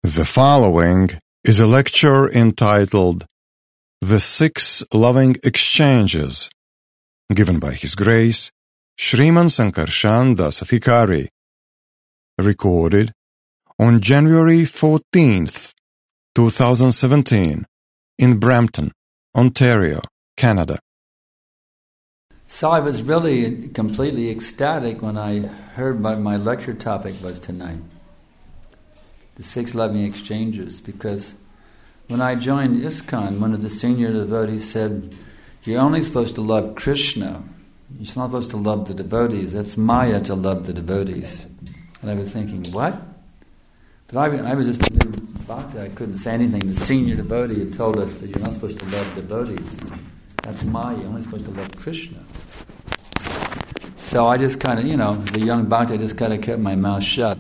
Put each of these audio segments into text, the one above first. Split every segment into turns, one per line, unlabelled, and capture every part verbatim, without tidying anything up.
The following is a lecture entitled The Six Loving Exchanges, given by His Grace, Shriman Sankarshan Dasafikari, recorded on January fourteenth, twenty seventeen, in Brampton, Ontario, Canada.
So I was really completely ecstatic when I heard what my lecture topic was tonight. The Six Loving Exchanges, because when I joined ISKCON, one of the senior devotees said, you're only supposed to love Krishna. You're not supposed to love the devotees. That's Maya to love the devotees. And I was thinking, what? But I, I was just a new bhakta. I couldn't say anything. The senior devotee had told us that you're not supposed to love devotees. That's Maya. You're only supposed to love Krishna. So I just kind of, you know, as a young bhakta, I just kind of kept my mouth shut.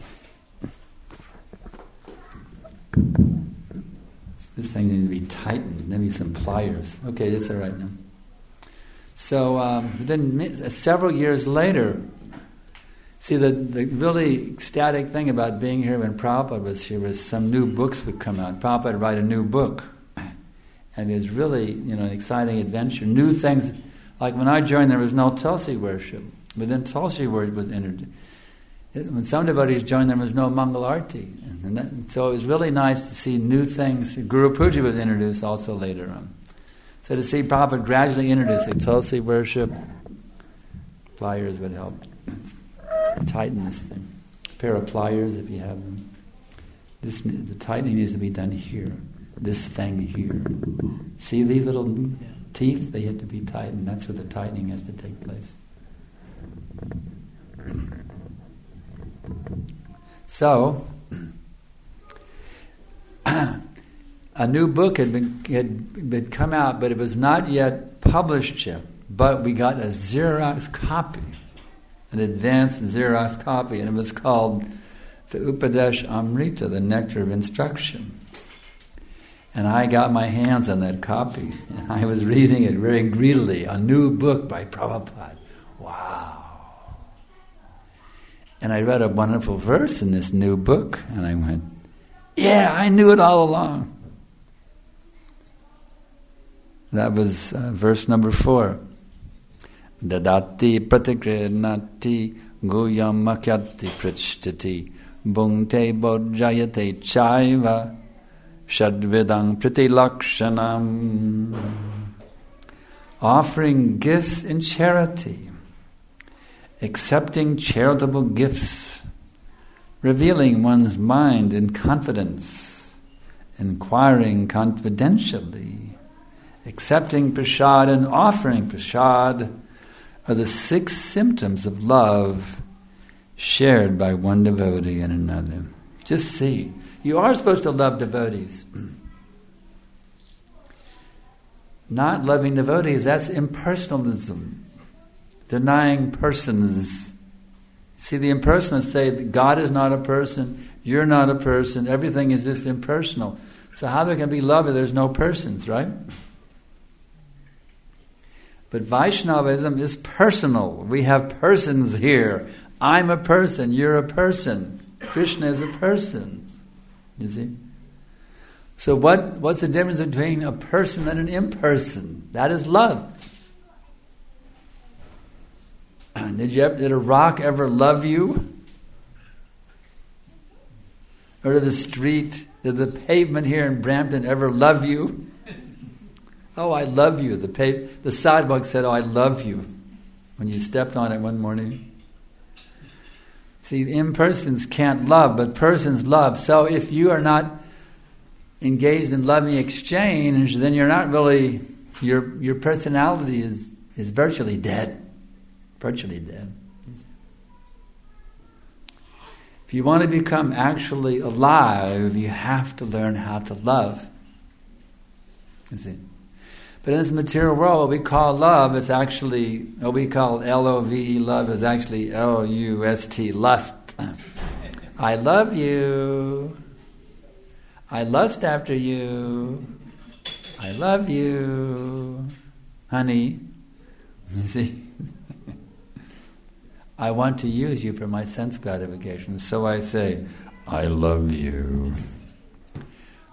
This thing needs to be tightened, maybe some pliers. Okay, that's all right now. So um, then several years later, see the, the really ecstatic thing about being here when Prabhupada was here was some new books would come out. Prabhupada would write a new book. And it was really, you know, an exciting adventure. New things, like when I joined there was no Tulsi worship. But then Tulsi worship was introduced. When some devotees joined, there was no Mangal Arti. And that, so it was really nice to see new things. Guru Puja was introduced also later on. So to see Prabhupada gradually introduce it, Tulsi worship, pliers would help tighten this thing. A pair of pliers if you have them. This, the tightening needs to be done here. This thing here. See these little teeth? They have to be tightened. That's where the tightening has to take place. So, a new book had been had been come out, but it was not yet published yet. But we got a Xerox copy, an advanced Xerox copy, and it was called the Upadesh Amrita, the Nectar of Instruction. And I got my hands on that copy, and I was reading it very greedily. A new book by Prabhupada. Wow. And I read a wonderful verse in this new book, and I went, yeah, I knew it all along. That was uh, verse number four. Dadati pratikrinati guyam makyati prichtati bhungte bodjayate chaiva shadvidang pritilakshanam. Offering gifts in charity, accepting charitable gifts, revealing one's mind in confidence, inquiring confidentially, accepting prasad and offering prasad are the six symptoms of love shared by one devotee and another. Just see, you are supposed to love devotees. Not loving devotees, that's impersonalism. Denying persons. See, the impersonalists say that God is not a person, you're not a person, everything is just impersonal. So how there can be love if there's no persons, right? But Vaishnavism is personal. We have persons here. I'm a person, you're a person. Krishna is a person. You see? So what, what's the difference between a person and an imperson? That is love. Did you ever, did a rock ever love you? Or did the street, did the pavement here in Brampton ever love you? Oh, I love you. The pav- the sidewalk said, oh, I love you, when you stepped on it one morning. See, impersons can't love, but persons love. So if you are not engaged in loving exchange, then you're not really, your your personality is, is virtually dead. Virtually dead. If you want to become actually alive, you have to learn how to love. You see? But in this material world, what we call love is actually, what we call L O V E, love, is actually L U S T, lust. I love you. I lust after you. I love you. Honey. You see? I want to use you for my sense gratification. So I say, I love you.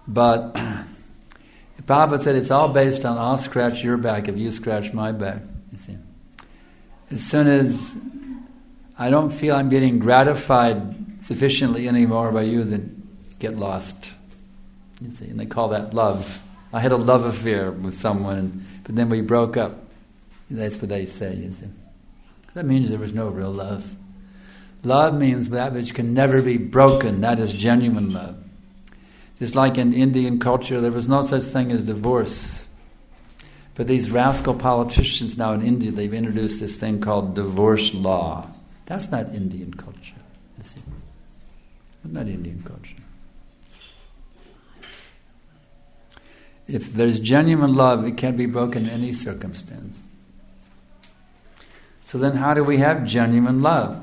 But Prabhupada said it's all based on I'll scratch your back if you scratch my back. You see, as soon as I don't feel I'm getting gratified sufficiently anymore by you, then get lost. You see, and they call that love. I had a love affair with someone, but then we broke up. That's what they say. You see, that means there was no real love. Love means that which can never be broken. That is genuine love. Just like in Indian culture, there was no such thing as divorce. But these rascal politicians now in India, they've introduced this thing called divorce law. That's not Indian culture. You see, that's not Indian culture. If there's genuine love, it can't be broken in any circumstance. So then how do we have genuine love?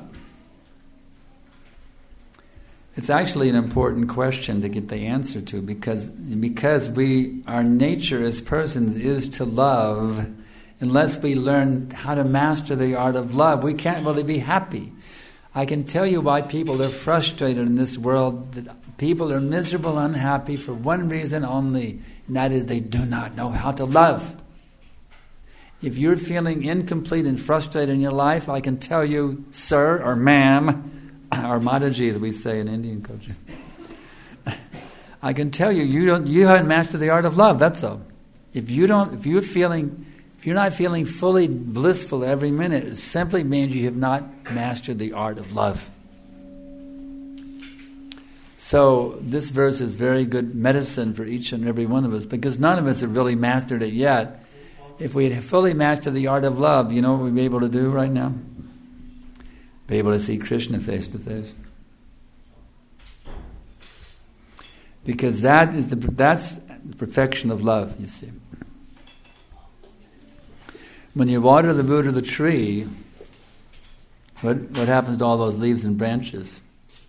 It's actually an important question to get the answer to, because because we our nature as persons is to love. Unless we learn how to master the art of love, we can't really be happy. I can tell you why people are frustrated in this world. That people are miserable, unhappy for one reason only, and that is they do not know how to love. If you're feeling incomplete and frustrated in your life, I can tell you, sir or ma'am, or Mataji, as we say in Indian culture, I can tell you, you don't, you haven't mastered the art of love. That's all. If you don't, if you're feeling, if you're not feeling fully blissful every minute, it simply means you have not mastered the art of love. So this verse is very good medicine for each and every one of us, because none of us have really mastered it yet. If we had fully mastered the art of love, you know what we'd be able to do right now? Be able to see Krishna face to face, because that is the that's the perfection of love. You see, when you water the root of the tree, what what happens to all those leaves and branches?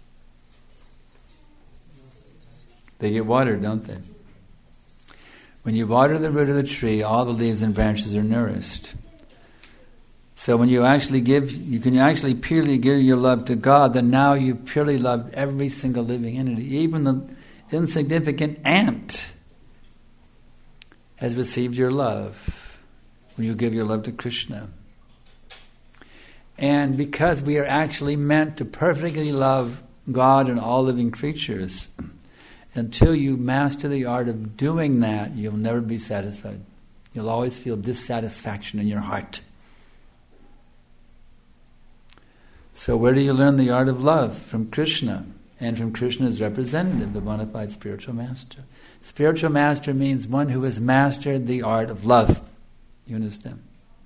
They get watered, don't they? When you water the root of the tree, all the leaves and branches are nourished. So when you actually give, you can actually purely give your love to God, then now you purely love every single living entity. Even the insignificant ant has received your love when you give your love to Krishna. And because we are actually meant to perfectly love God and all living creatures, until you master the art of doing that, you'll never be satisfied. You'll always feel dissatisfaction in your heart. So where do you learn the art of love? From Krishna, and from Krishna's representative, the bona fide spiritual master. Spiritual master means one who has mastered the art of love. You understand?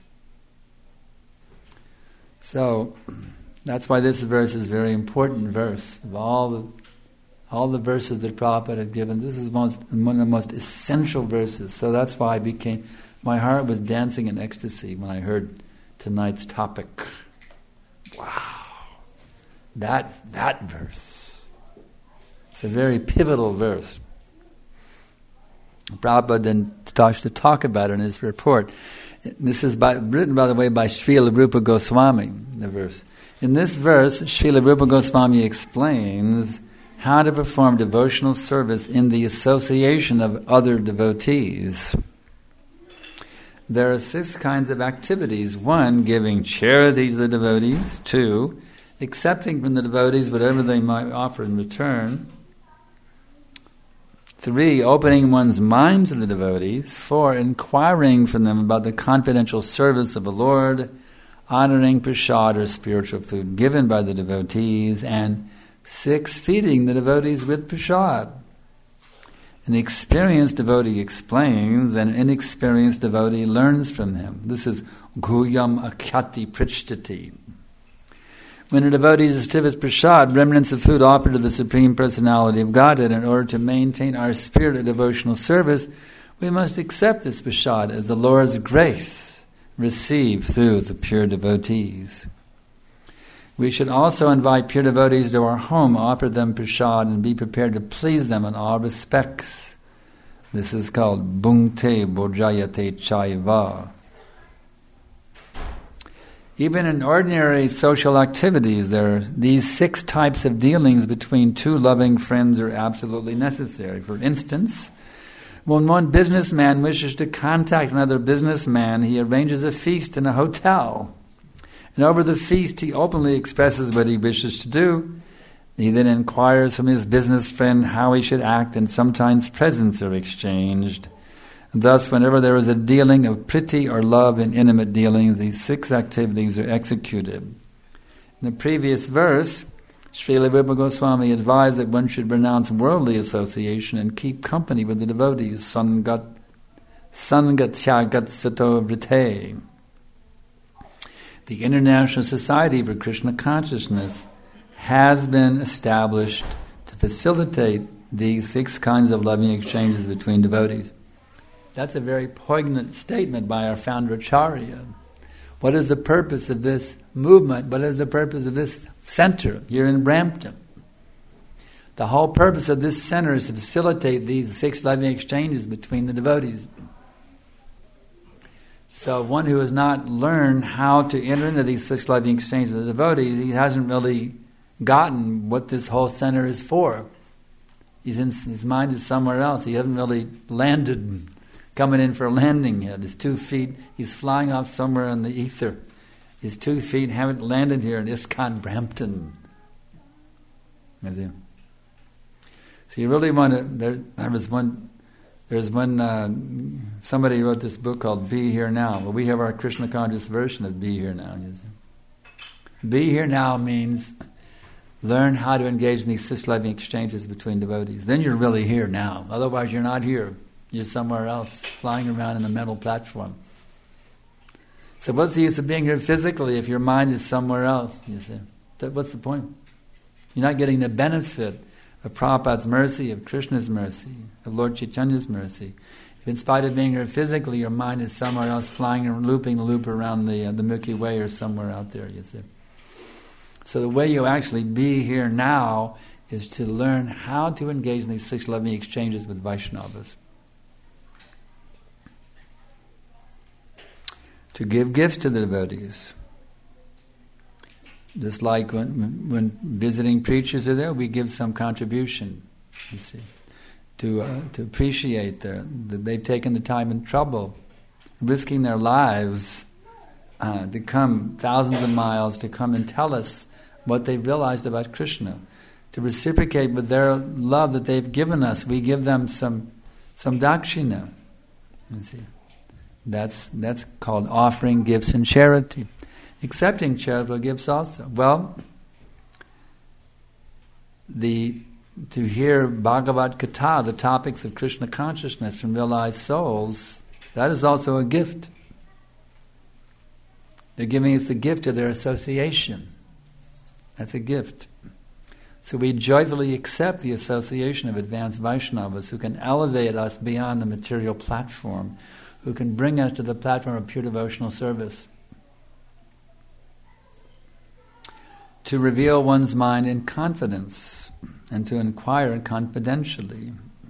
So that's why this verse is a very important verse. Of all the all the verses that Prabhupada had given, this is most, one of the most essential verses. So that's why I became, my heart was dancing in ecstasy when I heard tonight's topic. Wow. That that verse. It's a very pivotal verse. Prabhupada then starts to talk about it in his report. This is by, written, by the way, by Srila Rupa Goswami, the verse. In this verse, Srila Rupa Goswami explains how to perform devotional service in the association of other devotees. There are six kinds of activities. One, giving charity to the devotees. Two, accepting from the devotees whatever they might offer in return. Three, opening one's mind to the devotees. Four, inquiring from them about the confidential service of the Lord, honoring prasad or spiritual food given by the devotees. And six, feeding the devotees with prasad. An experienced devotee explains, and an inexperienced devotee learns from him. This is Guyam Akyati Prichtati. When a devotee distributes prasad, remnants of food offered to the Supreme Personality of Godhead, in order to maintain our spirit of devotional service, we must accept this prasad as the Lord's grace received through the pure devotees. We should also invite pure devotees to our home, offer them prasad, and be prepared to please them in all respects. This is called Bhungte Bhojayate Chaiva. Even in ordinary social activities, there are these six types of dealings between two loving friends are absolutely necessary. For instance, when one businessman wishes to contact another businessman, he arranges a feast in a hotel. And over the feast, he openly expresses what he wishes to do. He then inquires from his business friend how he should act, and sometimes presents are exchanged. And thus, whenever there is a dealing of priti or love in intimate dealings, these six activities are executed. In the previous verse, Srila Rupa Goswami advised that one should renounce worldly association and keep company with the devotees. Sangat, sangat shagat sato vrite. The International Society for Krishna Consciousness has been established to facilitate these six kinds of loving exchanges between devotees. That's a very poignant statement by our founder Acharya. What is the purpose of this movement? What is the purpose of this center here in Brampton? The whole purpose of this center is to facilitate these six loving exchanges between the devotees. So one who has not learned how to enter into these six loving exchanges with the devotees, he hasn't really gotten what this whole center is for. He's in, his mind is somewhere else. He hasn't really landed, coming in for a landing yet. His two feet, he's flying off somewhere in the ether. His two feet haven't landed here in ISKCON Brampton. Is he? So you really want to, there, there was one, there's one, uh, somebody wrote this book called Be Here Now. Well, we have our Krishna conscious version of Be Here Now. You see. Be Here Now means learn how to engage in these six loving exchanges between devotees. Then you're really here now. Otherwise you're not here. You're somewhere else, flying around in a mental platform. So what's the use of being here physically if your mind is somewhere else, you see? That, what's the point? You're not getting the benefit of Prabhupada's mercy, of Krishna's mercy, of Lord Chaitanya's mercy. If in spite of being here physically, your mind is somewhere else, flying and looping the loop around the, uh, the Milky Way or somewhere out there, you see. So the way you actually be here now is to learn how to engage in these six loving exchanges with Vaishnavas. To give gifts to the devotees. Just like when when visiting preachers are there, we give some contribution, you see, to uh, to appreciate their, that they've taken the time and trouble, risking their lives uh, to come thousands of miles to come and tell us what they've realized about Krishna. To reciprocate with their love that they've given us, we give them some some dakshina, you see. That's that's called offering gifts in charity. Accepting charitable gifts also. Well, the to hear Bhagavad Gita, the topics of Krishna consciousness from realized souls, that is also a gift. They're giving us the gift of their association. That's a gift. So we joyfully accept the association of advanced Vaishnavas who can elevate us beyond the material platform, who can bring us to the platform of pure devotional service. To reveal one's mind in confidence and to inquire confidentially.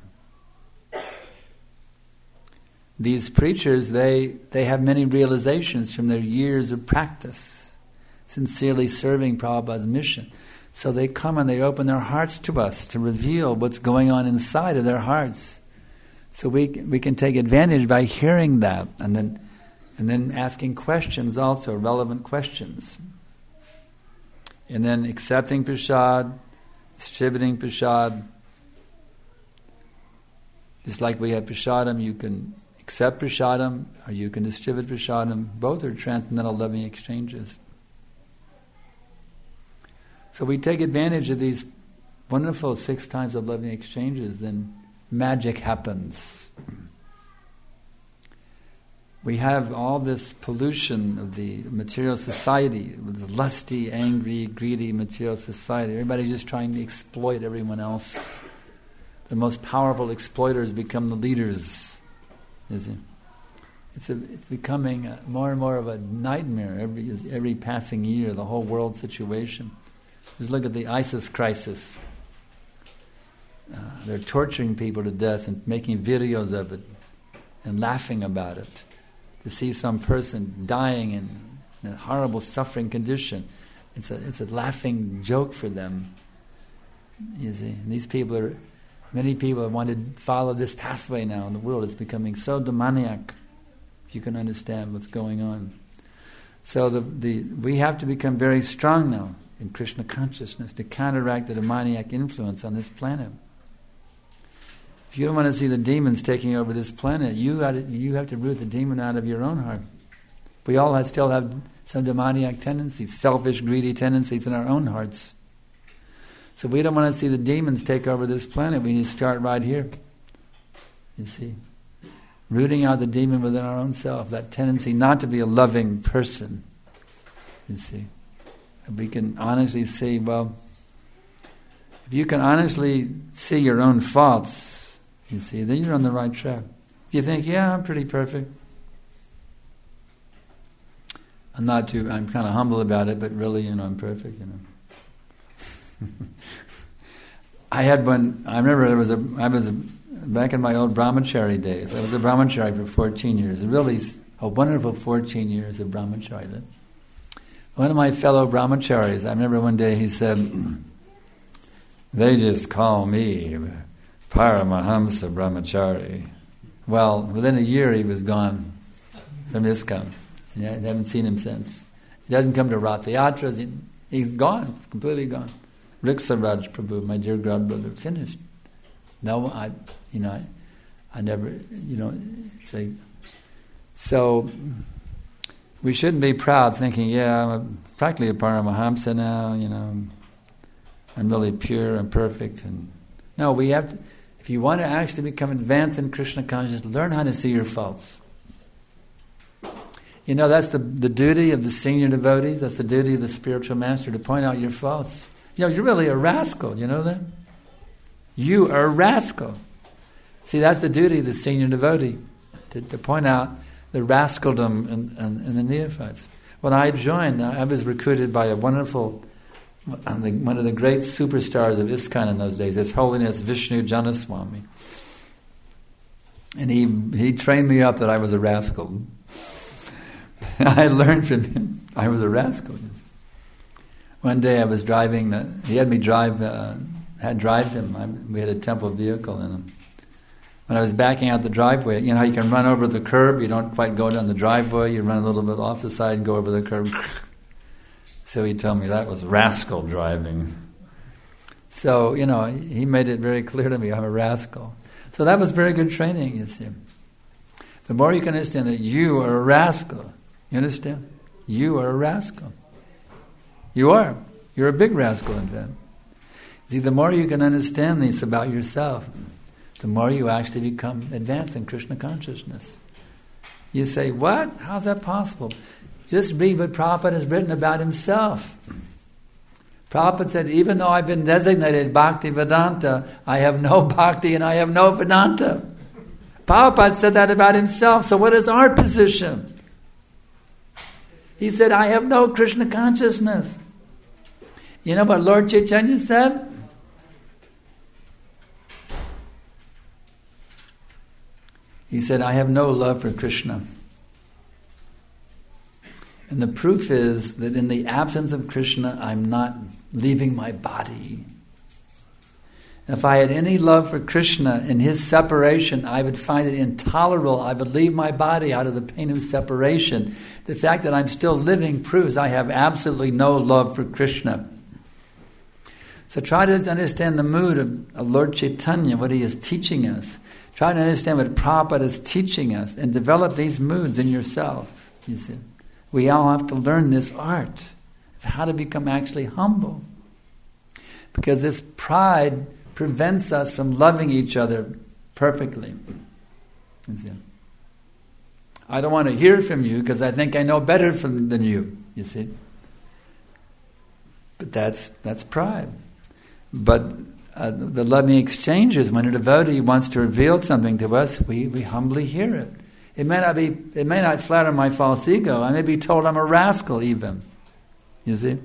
These preachers, they, they have many realizations from their years of practice, sincerely serving Prabhupada's mission. So they come and they open their hearts to us to reveal what's going on inside of their hearts. So we we can take advantage by hearing that and then and then asking questions also, relevant questions. And then accepting prasad, distributing prasad. It's like we have prasadam, you can accept prasadam or you can distribute prasadam. Both are transcendental loving exchanges. So we take advantage of these wonderful six times of loving exchanges, then magic happens. We have all this pollution of the material society, with this lusty, angry, greedy material society. Everybody's just trying to exploit everyone else. The most powerful exploiters become the leaders. Is it? It's, a, it's becoming a, more and more of a nightmare every every passing year, the whole world situation. Just look at the ISIS crisis. Uh, they're torturing people to death and making videos of it and laughing about it. To see some person dying in in a horrible suffering condition. It's a it's a laughing joke for them. You see, and these people are, many people have wanted to follow this pathway now in the world. It's becoming so demoniac, if you can understand what's going on. So the the we have to become very strong now in Krishna consciousness to counteract the demoniac influence on this planet. If you don't want to see the demons taking over this planet, you got to, you have to root the demon out of your own heart. We all have, still have some demoniac tendencies, selfish, greedy tendencies in our own hearts. So we don't want to see the demons take over this planet. We need to start right here. You see, rooting out the demon within our own self, that tendency not to be a loving person. You see, and we can honestly see, well, if you can honestly see your own faults, you see, then you're on the right track. If you think, yeah, I'm pretty perfect. I'm not too, I'm kind of humble about it, but really, you know, I'm perfect, you know. I had one, I remember there was a, I was a, back in my old brahmachari days, I was a brahmachari for fourteen years, really a wonderful fourteen years of brahmachari. One of my fellow brahmacharis, I remember one day he said, they just call me Paramahamsa Brahmachari. Well, within a year he was gone from ISKCON. I haven't seen him since. He doesn't come to Rath Yatras. He, he's gone, completely gone. Riksaraj Prabhu, my dear godbrother, finished. No, I, you know, I, I never, you know, say. So we shouldn't be proud, thinking, yeah, I'm a, practically a Paramahamsa now. You know, I'm really pure and perfect. And no, we have to. If you want to actually become advanced in Krishna consciousness, learn how to see your faults. You know, that's the, the duty of the senior devotees, that's the duty of the spiritual master, to point out your faults. You know, you're really a rascal, you know that? You are a rascal. See, that's the duty of the senior devotee, to, to point out the rascaldom in, in, in the neophytes. When I joined, I was recruited by a wonderful, one of the great superstars of ISKCON in those days, His Holiness Vishnu Janaswami. And he he trained me up that I was a rascal. I learned from him I was a rascal. One day I was driving, the, he had me drive, uh, had drive him, I, we had a temple vehicle in him. When I was backing out the driveway, you know how you can run over the curb, you don't quite go down the driveway, you run a little bit off the side and go over the curb. So he told me that was rascal driving. So, you know, he made it very clear to me, I'm a rascal. So that was very good training, you see. The more you can understand that you are a rascal, you understand? You are a rascal. You are. You're a big rascal, in fact. See, the more you can understand this about yourself, the more you actually become advanced in Krishna consciousness. You say, what? How's that possible? Just read what Prabhupada has written about himself. Prabhupada said, even though I've been designated Bhakti Vedanta, I have no Bhakti and I have no Vedanta. Prabhupada said that about himself, so what is our position? He said, I have no Krishna consciousness. You know what Lord Chaitanya said? He said, I have no love for Krishna. And the proof is that in the absence of Krishna, I'm not leaving my body. If I had any love for Krishna in his separation, I would find it intolerable. I would leave my body out of the pain of separation. The fact that I'm still living proves I have absolutely no love for Krishna. So try to understand the mood of, of Lord Chaitanya, what he is teaching us. Try to understand what Prabhupada is teaching us and develop these moods in yourself. You see, we all have to learn this art of how to become actually humble. Because this pride prevents us from loving each other perfectly. You see? I don't want to hear from you because I think I know better from, than you, you see. But that's that's pride. But uh, the loving exchange is when a devotee wants to reveal something to us, we, we humbly hear it. It may not be. It may not flatter my false ego. I may be told I'm a rascal even. You see?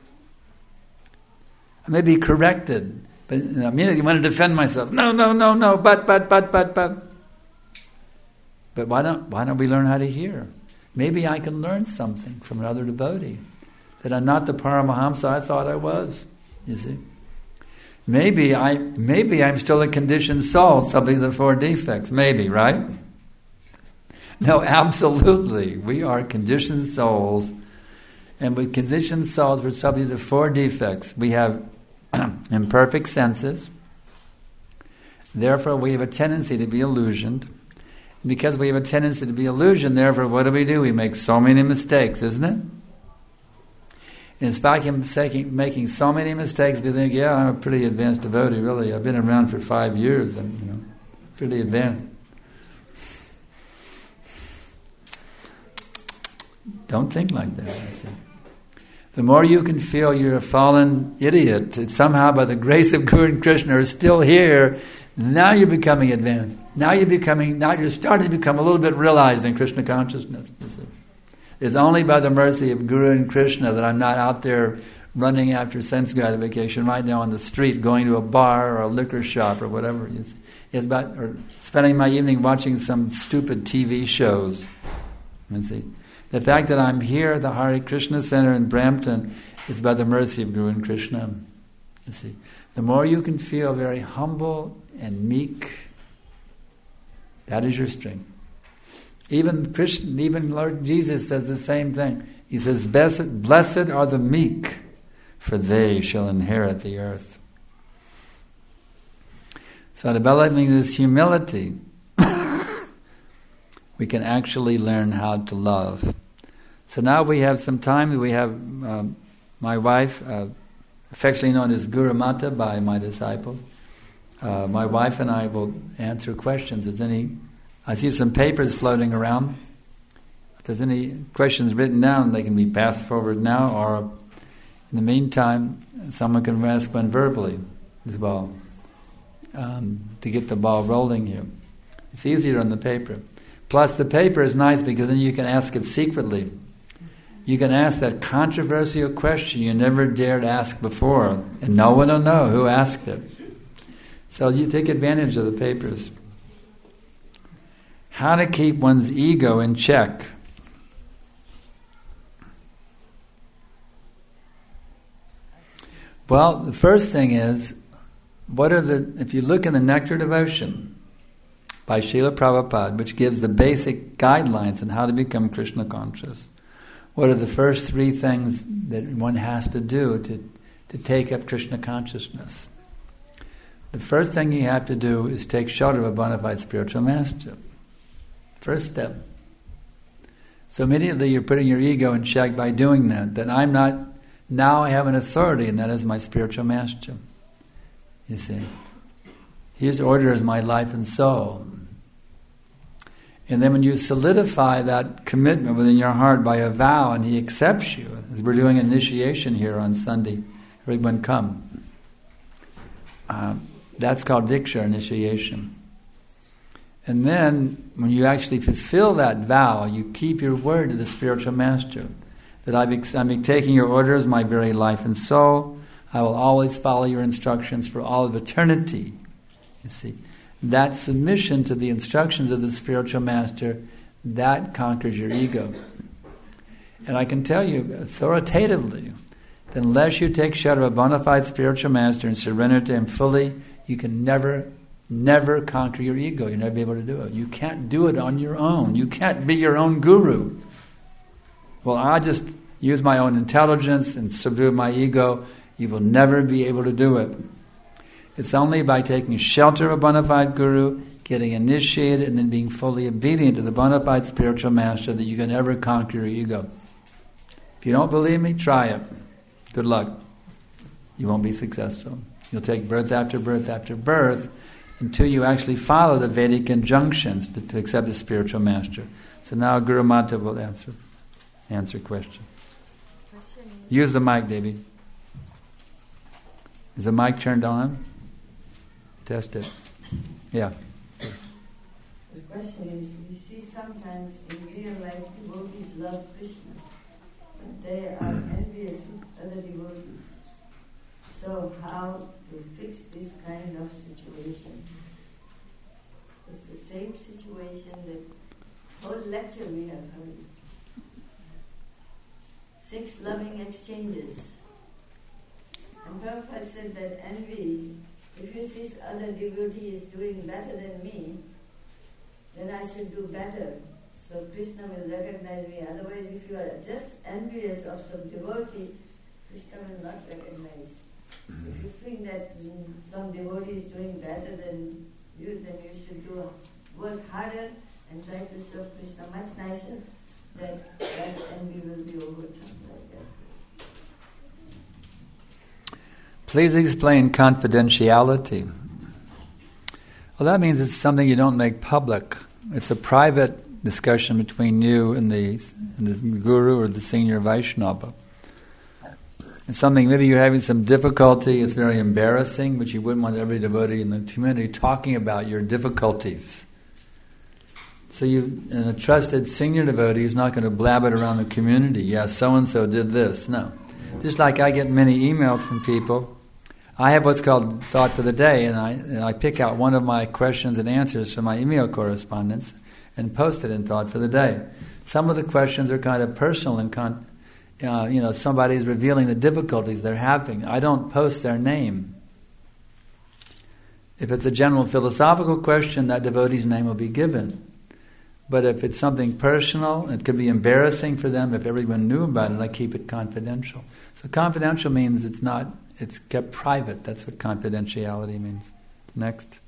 I may be corrected. But immediately I want to defend myself. No, no, no, no, but, but, but, but, but. But why don't why don't we learn how to hear? Maybe I can learn something from another devotee. That I'm not the Paramahamsa I thought I was, you see. Maybe, I, maybe I'm still a conditioned soul, subject to the four defects. Maybe, right? No, absolutely. We are conditioned souls. And with conditioned souls, we're subject to the four defects. We have imperfect senses. Therefore, we have a tendency to be illusioned. Because we have a tendency to be illusioned, therefore, what do we do? We make so many mistakes, isn't it? In spite of making so many mistakes, we think, yeah, I'm a pretty advanced devotee, really. I've been around for five years. I'm, you know, pretty advanced. Don't think like that, you see. The more you can feel you're a fallen idiot, that somehow by the grace of Guru and Krishna are still here, now you're becoming advanced. Now you're becoming, now you're starting to become a little bit realized in Krishna consciousness, you see. It's only by the mercy of Guru and Krishna that I'm not out there running after sense gratification right now on the street, going to a bar or a liquor shop or whatever it is. It's about or spending my evening watching some stupid T V shows. You see, the fact that I'm here at the Hare Krishna Center in Brampton is by the mercy of Guru and Krishna. You see, the more you can feel very humble and meek, that is your strength. Even Krishna, even Lord Jesus says the same thing. He says, "Blessed, blessed are the meek, for they shall inherit the earth." So developing this humility, we can actually learn how to love. So now we have some time. We have um, my wife, uh, affectionately known as Guru Mata by my disciples. Uh, my wife and I will answer questions. Is any? I see some papers floating around. If there's any questions written down, they can be passed forward now, or in the meantime, someone can ask one verbally as well, um, to get the ball rolling here. It's easier on the paper. Plus, the paper is nice because then you can ask it secretly. You can ask that controversial question you never dared ask before, and no one will know who asked it. So you take advantage of the papers. How to keep one's ego in check. Well, the first thing is, what are the, if you look in the Nectar Devotion by Srila Prabhupada, which gives the basic guidelines on how to become Krishna conscious, what are the first three things that one has to do to, to take up Krishna consciousness? The first thing you have to do is take shelter of a bona fide spiritual master. First step. So immediately you're putting your ego in check by doing that. That I'm not, now I have an authority, and that is my spiritual master. You see. His order is my life and soul. And then when you solidify that commitment within your heart by a vow, and he accepts you, as we're doing an initiation here on Sunday, everyone come. Uh, that's called Diksha, initiation. And then, when you actually fulfill that vow, you keep your word to the spiritual master. That I've, I'm taking your order as my very life and soul. I will always follow your instructions for all of eternity. You see, that submission to the instructions of the spiritual master, that conquers your ego. And I can tell you authoritatively that unless you take shelter of a bona fide spiritual master and surrender to him fully, you can never Never conquer your ego. You'll never be able to do it. You can't do it on your own. You can't be your own guru. Well, I just use my own intelligence and subdue my ego. You will never be able to do it. It's only by taking shelter of a bona fide guru, getting initiated, and then being fully obedient to the bona fide spiritual master that you can ever conquer your ego. If you don't believe me, try it. Good luck. You won't be successful. You'll take birth after birth after birth until you actually follow the Vedic injunctions to, to accept the spiritual master. So now Guru Mata will answer answer question. question is, Use the mic, Devi. Is the mic turned on? Test it. Yeah.
The question is, we see sometimes in real life devotees love Krishna, but they are envious with other devotees. So how to fix this kind of situation? It's the same situation that whole lecture we have heard. six loving exchanges. And Prabhupada said that envy, if you see other devotees doing better than me, then I should do better. So Krishna will recognize me. Otherwise, if you are just envious of some devotee, Krishna will not recognize. Mm-hmm. If you think that mm, some devotee is doing better than you, then you should do work harder and try to serve Krishna much nicer. That that envy will be overcome like that.
Please explain confidentiality. Well, that means it's something you don't make public. It's a private discussion between you and the, and the guru or the senior Vaishnava. It's something, maybe you're having some difficulty, it's very embarrassing, but you wouldn't want every devotee in the community talking about your difficulties. So you, and a trusted senior devotee is not going to blab it around the community. Yeah, so-and-so did this. No. Just like I get many emails from people, I have what's called Thought for the Day, and I, and I pick out one of my questions and answers from my email correspondence and post it in Thought for the Day. Some of the questions are kind of personal and, con, uh, you know, somebody's revealing the difficulties they're having. I don't post their name. If it's a general philosophical question, that devotee's name will be given. But if it's something personal, it could be embarrassing for them. If everyone knew about it, I keep it confidential. So confidential means it's not, it's kept private. That's what confidentiality means. Next.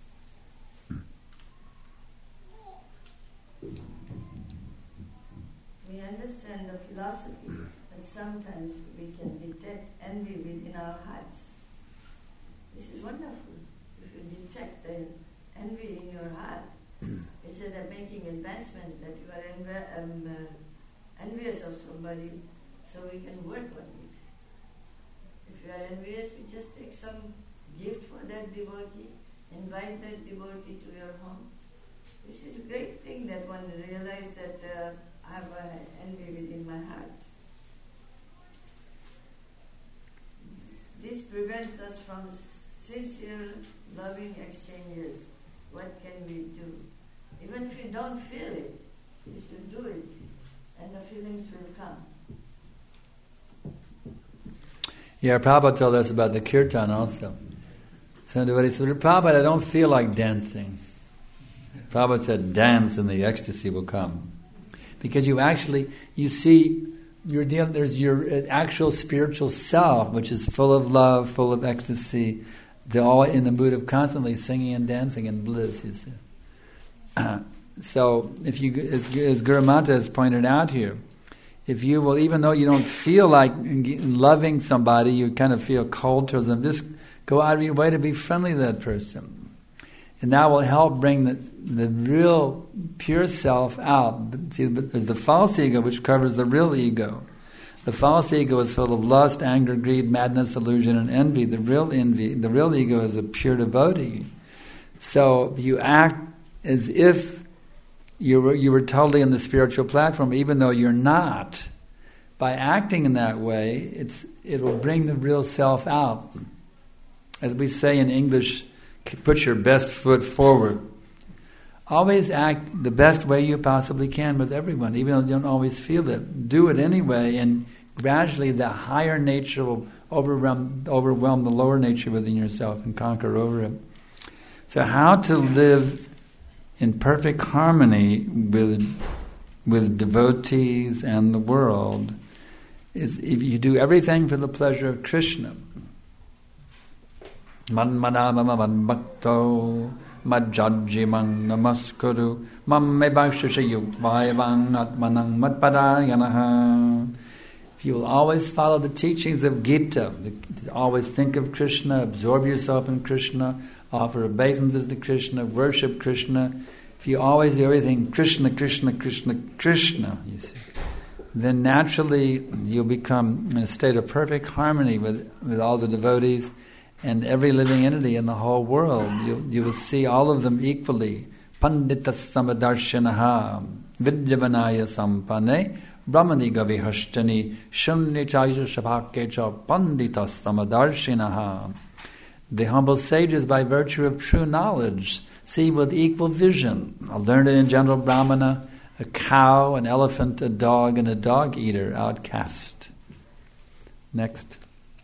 We understand the philosophy that sometimes we can detect envy within our hearts. This is wonderful. If you detect the envy in your heart, instead of making advancement that you are env- um, uh, envious of somebody, so we can work on it. If you are envious, you just take some gift for that devotee, invite that devotee to your home. This is a great thing that one realizes that uh, I have an envy within my heart. This prevents us from sincere, loving exchanges. What can we do? Even if you don't feel it, you should do it, and the feelings will come.
Yeah, Prabhupada told us about the kirtan also. So devotee said, Prabhupada, I don't feel like dancing. Prabhupada said, dance and the ecstasy will come. Because you actually, you see, you're dealing, there's your actual spiritual self, which is full of love, full of ecstasy. They're all in the mood of constantly singing and dancing in bliss, you see. Uh, so, if you, as, as Guru Mata has pointed out here, if you will, even though you don't feel like loving somebody, you kind of feel cold towards them, just go out of your way to be friendly to that person. And that will help bring the, the real pure self out. See, there's the false ego which covers the real ego. The false ego is full of lust, anger, greed, madness, illusion, and envy. The real envy, the real ego is a pure devotee. So you act as if you were, you were totally in the spiritual platform, even though you're not. By acting in that way, it's it will bring the real self out. As we say in English, put your best foot forward. Always act the best way you possibly can with everyone, even though you don't always feel it. Do it anyway, and gradually the higher nature will overwhelm, overwhelm the lower nature within yourself and conquer over it. So how to live in perfect harmony with with devotees and the world is if you do everything for the pleasure of Krishna. Man manama man bhakto madjajimang namaskuru mamme bhakshashayu vayavang atmanang madpadayanaha. If you will always follow the teachings of Gita, always think of Krishna, absorb yourself in Krishna, offer obeisances to Krishna, worship Krishna. If you always do everything Krishna, Krishna, Krishna, Krishna, you see, then naturally you'll become in a state of perfect harmony with, with all the devotees and every living entity in the whole world. You, you will see all of them equally. Pandita samadarshanaha vidyavanaya sampane brahmani gavihashtani shunyachaya shabhakecha pandita samadarshanaha. The humble sages, by virtue of true knowledge, see with equal vision a learned and gentle brahmana, a cow, an elephant, a dog, and a dog-eater outcast. Next.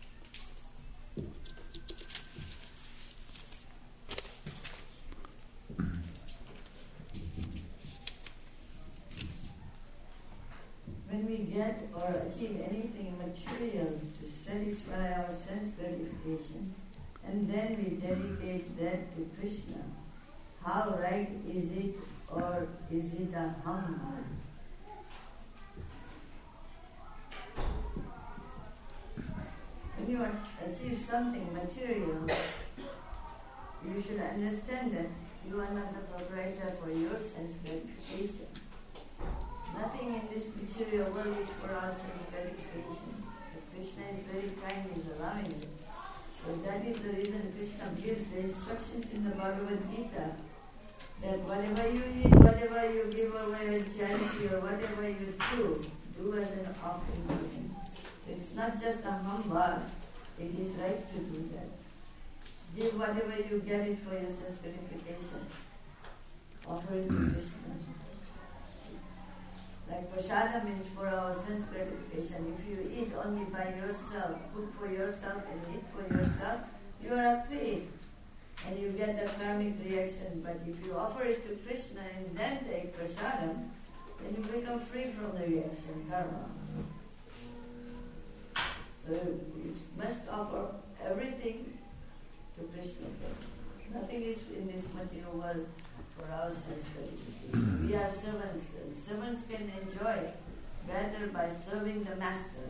When we get or achieve anything material to satisfy our sense gratification, and then we dedicate that to Krishna, how right is it, or is it a humbug? When you achieve something material, you should understand that you are not the proprietor for your sense gratification. Nothing in this material world is for our sense gratification. But Krishna is very kind, is allowing it. So that is the reason Krishna gives the instructions in the Bhagavad Gita that whatever you eat, whatever you give away as charity, or whatever you do, do as an offering to him. So it's not just a humbug, it is right to do that. Give whatever you get it for your sense gratification. Offer it to Krishna. Like prasadam is for our sense gratification. If you eat only by yourself, cook for yourself and eat for yourself, you are a thief. And you get the karmic reaction. But if you offer it to Krishna and then take prasadam, then you become free from the reaction, karma. So you must offer everything to Krishna first. Nothing is in this material world for our sense gratification. We are servants, and servants can enjoy better by serving the master,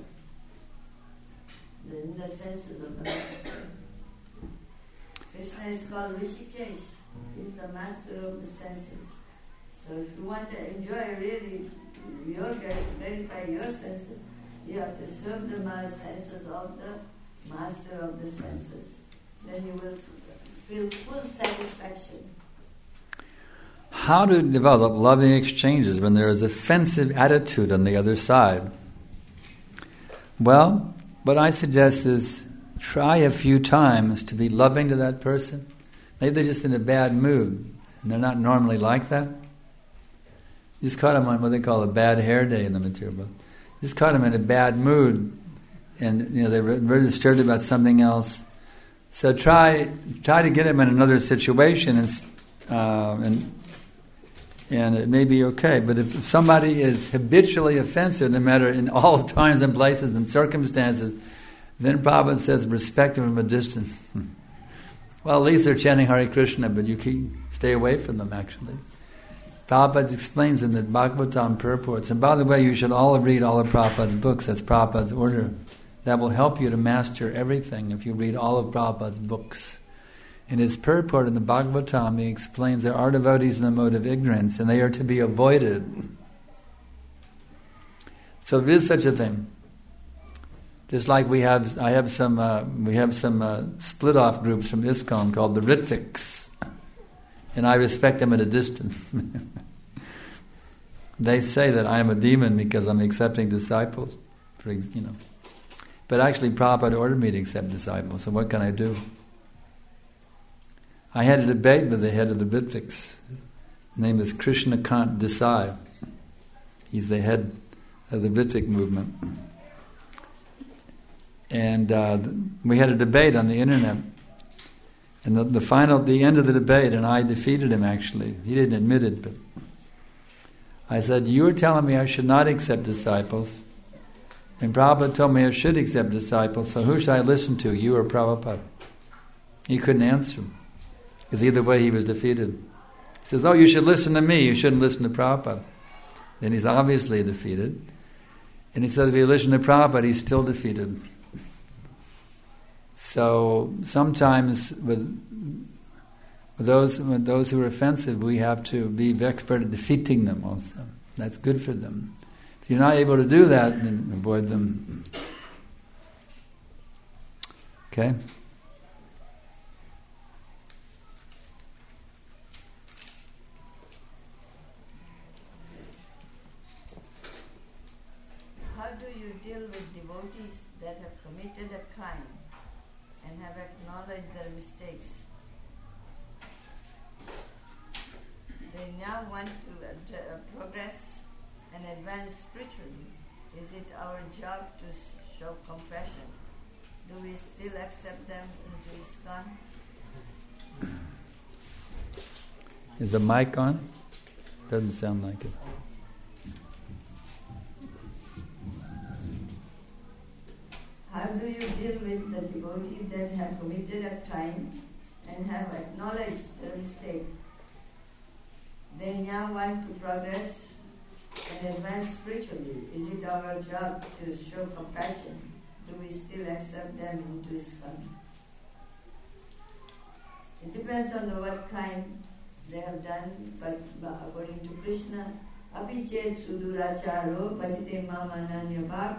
in the senses of the master. Krishna is called Rishikesh. He is the master of the senses. So if you want to enjoy really your gratify your senses, you have to serve the senses of the master of the senses. Then you will feel full satisfaction.
How to develop loving exchanges when there is offensive attitude on the other side? Well, what I suggest is try a few times to be loving to that person. Maybe they're just in a bad mood and they're not normally like that. You just caught them on what they call a bad hair day in the material book. You just caught them in a bad mood and you know they were very disturbed about something else. So try try to get them in another situation and uh, and and it may be okay. But if somebody is habitually offensive, no matter in all times and places and circumstances, then Prabhupada says respect them from a distance. Well, at least they're chanting Hare Krishna, but you keep stay away from them. Actually, Prabhupada explains in the Bhagavatam purports. And by the way, you should all read all of Prabhupada's books. That's Prabhupada's order. That will help you to master everything if you read all of Prabhupada's books. In his purport in the Bhagavatam, he explains there are devotees in the mode of ignorance, and they are to be avoided. So there is such a thing. Just like we have, I have some, uh, we have some uh, split-off groups from ISKCON called the Ritviks, and I respect them at a distance. They say that I am a demon because I'm accepting disciples, for you know. But actually, Prabhupada ordered me to accept disciples, so what can I do? I had a debate with the head of the Ritviks. His name is Krishnakant Desai. He's the head of the Ritvik movement. And uh, we had a debate on the internet. And the, the final, the end of the debate, and I defeated him actually. He didn't admit it, but I said, you were telling me I should not accept disciples. And Prabhupada told me I should accept disciples, so who should I listen to, you or Prabhupada? He couldn't answer him. Because either way he was defeated. He says, oh, you should listen to me, you shouldn't listen to Prabhupada. Then he's obviously defeated. And he says, if you listen to Prabhupada, he's still defeated. So sometimes with, with those with those who are offensive, we have to be expert at defeating them also. That's good for them. If you're not able to do that, then avoid them. Okay?
How do you deal with devotees that have committed a crime and have acknowledged their mistakes? They now want to ad- uh, progress and advance spiritually. Is it our job to show compassion, do we still accept them into ISKCON?
Is the mic on? Doesn't sound like it.
How do you deal with the devotees that have committed a crime and have acknowledged the mistake? They now want to progress and advance spiritually. Is it our job to show compassion? Do we still accept them into ISKCON? It depends on what crime they have done, but according to Krishna, api chet suduracharo patite mamananyabhak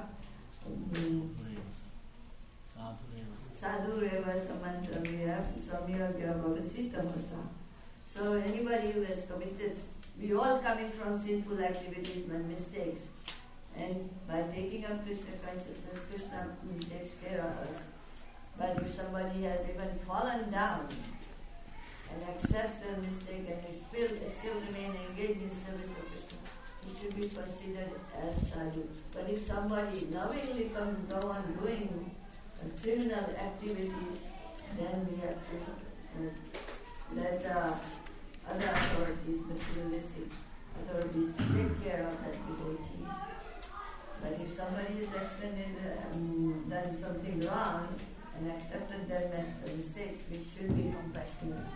sadhureva samantravya samyagya bhavasitamasa. So anybody who has committed, we all coming from sinful activities and mistakes, and by taking up Krishna consciousness, Krishna takes care of us. But if somebody has even fallen down and accepts their mistake and is still, still remain engaged in service of Krishna, he should be considered as sadhu. But if somebody knowingly comes go on doing uh, criminal activities, then we have to uh, let uh, other authorities, materialistic authorities, to take care of that devotee. But if somebody has extended um, done something wrong and accepted their mis- mistakes, we should be compassionate with them.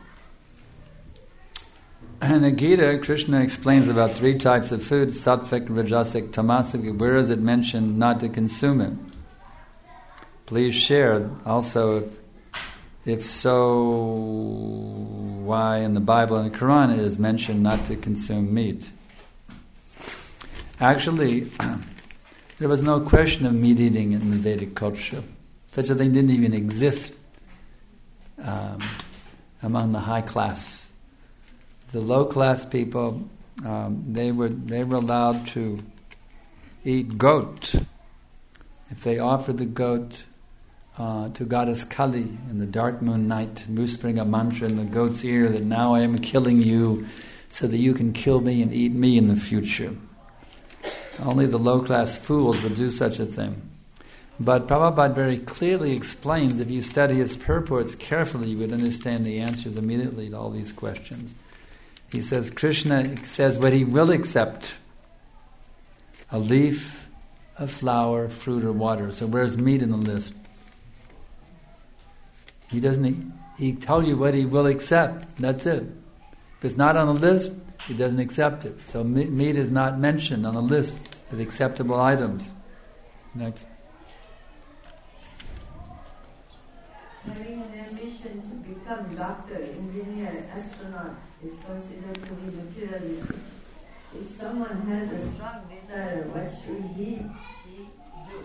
In the Gita, Krishna explains about three types of food: sattvic, rajasic, tamasic. Where is it mentioned not to consume it? Please share. Also, if, if so, why in the Bible and the Quran it is mentioned not to consume meat? Actually, there was no question of meat eating in the Vedic culture. Such a thing didn't even exist um, among the high class. The low class people, um, they were they were allowed to eat goat if they offered the goat uh, to goddess Kali in the dark moon night, whispering a mantra in the goat's ear that now I am killing you so that you can kill me and eat me in the future. Only the low class fools would do such a thing. But Prabhupada very clearly explains, if you study his purports carefully, you would understand the answers immediately to all these questions. He says, Krishna says what he will accept: a leaf, a flower, fruit, or water. So where's meat in the list? He doesn't, he, he tells you what he will accept. That's it. If it's not on the list, he doesn't accept it. So meat is not mentioned on the list of acceptable items. Next.
Having an ambition to become doctor, engineer, astronaut is considered to be materialistic. If someone has a strong desire, what should he, she do?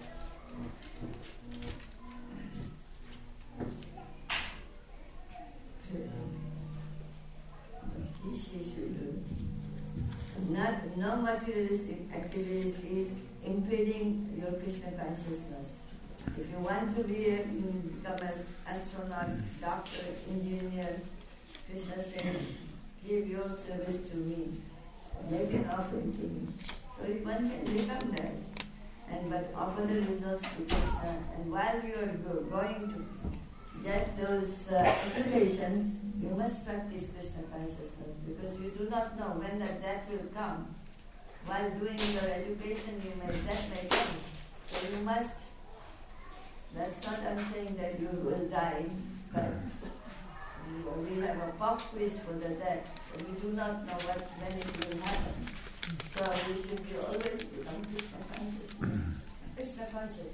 He, she should do. Not, no materialistic activity is impeding your Krishna consciousness. If you want to be a, become an astronaut, doctor, engineer, Krishna said, give your service to me. Make an offering to me. So one can become that. And but offer the results to Krishna. And while you are go- going to get those uh, applications, you must practice Krishna consciousness, because you do not know when that death will come. While doing your education, you may death may come. So you must. That's not I'm saying that you will die, but we have a pop quiz for the death, so we do not know what when it will happen. So we should be always become Krishna conscious. Krishna conscious.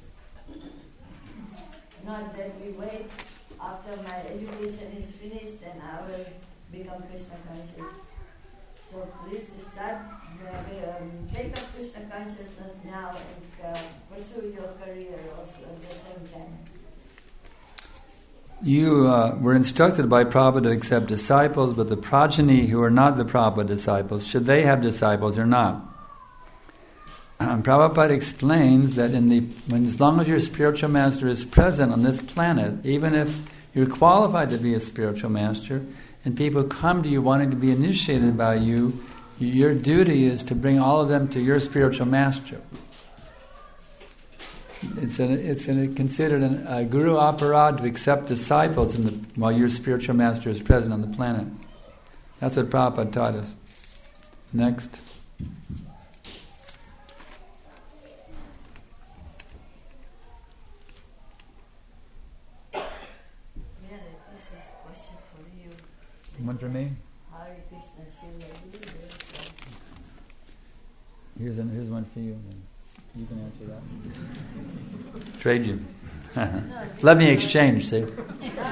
Not that we wait after my education is finished and I will become Krishna conscious. So please start, um, take up Krishna consciousness now and uh, pursue your career also at the same time.
You uh, were instructed by Prabhupada to accept disciples, but the progeny who are not the Prabhupada disciples, should they have disciples or not? Um, Prabhupada explains that in the when as long as your spiritual master is present on this planet, even if you're qualified to be a spiritual master, and people come to you wanting to be initiated by you, your duty is to bring all of them to your spiritual master. it's an, it's an, considered an, a guru aparad to accept disciples in the, while your spiritual master is present on the planet. That's what Prabhupada taught us. Next. One for me? Here's, an, here's one for you. You can answer that. Trade you. Let me exchange, see?
This is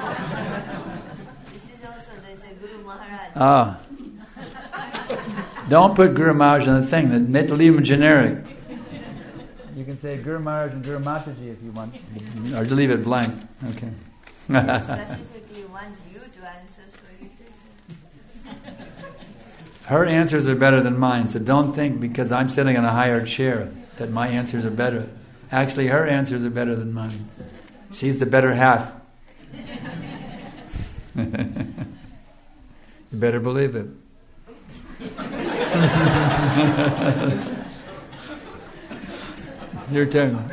also, there's a Guru Maharaj.
Ah. Don't put Guru Maharaj on the thing. That, leave them generic. You can say Guru Maharaj and Guru Mataji if you want. Or leave it blank. Okay.
Specifically wants you to answer, so you do.
Her answers are better than mine, so don't think because I'm sitting in a higher chair that my answers are better. Actually, her answers are better than mine. She's the better half. You better believe it. Your turn.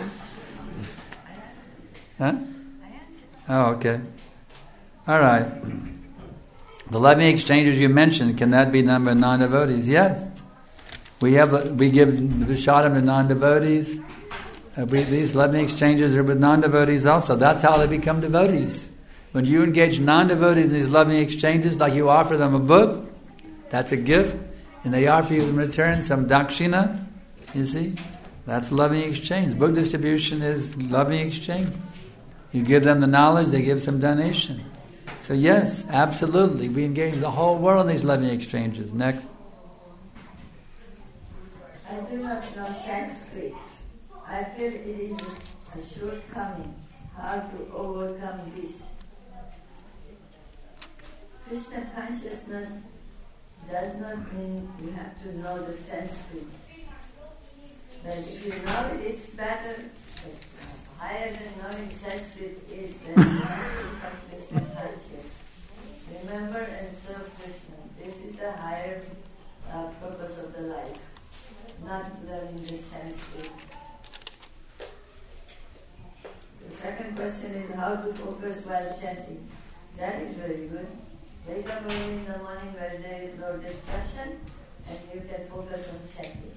Huh? Oh, okay. All right. The loving exchanges you mentioned, can that be done by non-devotees? Yes. We have we give Vishadam to non-devotees. Uh, we, these loving exchanges are with non-devotees also. That's how they become devotees. When you engage non-devotees in these loving exchanges, like you offer them a book, that's a gift, and they offer you in return some dakshina, you see? That's loving exchange. Book distribution is loving exchange. You give them the knowledge, they give some donation. So yes, absolutely, we engage the whole world in these loving exchanges. Next.
I do not know Sanskrit. I feel it is a shortcoming. How to overcome this? Krishna consciousness does not mean you have to know the Sanskrit. But if you know it, it's better. Higher than knowing Sanskrit is that you have to become Krishna conscious. Remember and serve Krishna. This is the higher uh, purpose of the life, not learning the Sanskrit. The second question is how to focus while chanting. That is very good. Wake up early in the morning where there is no distraction and you can focus on chanting.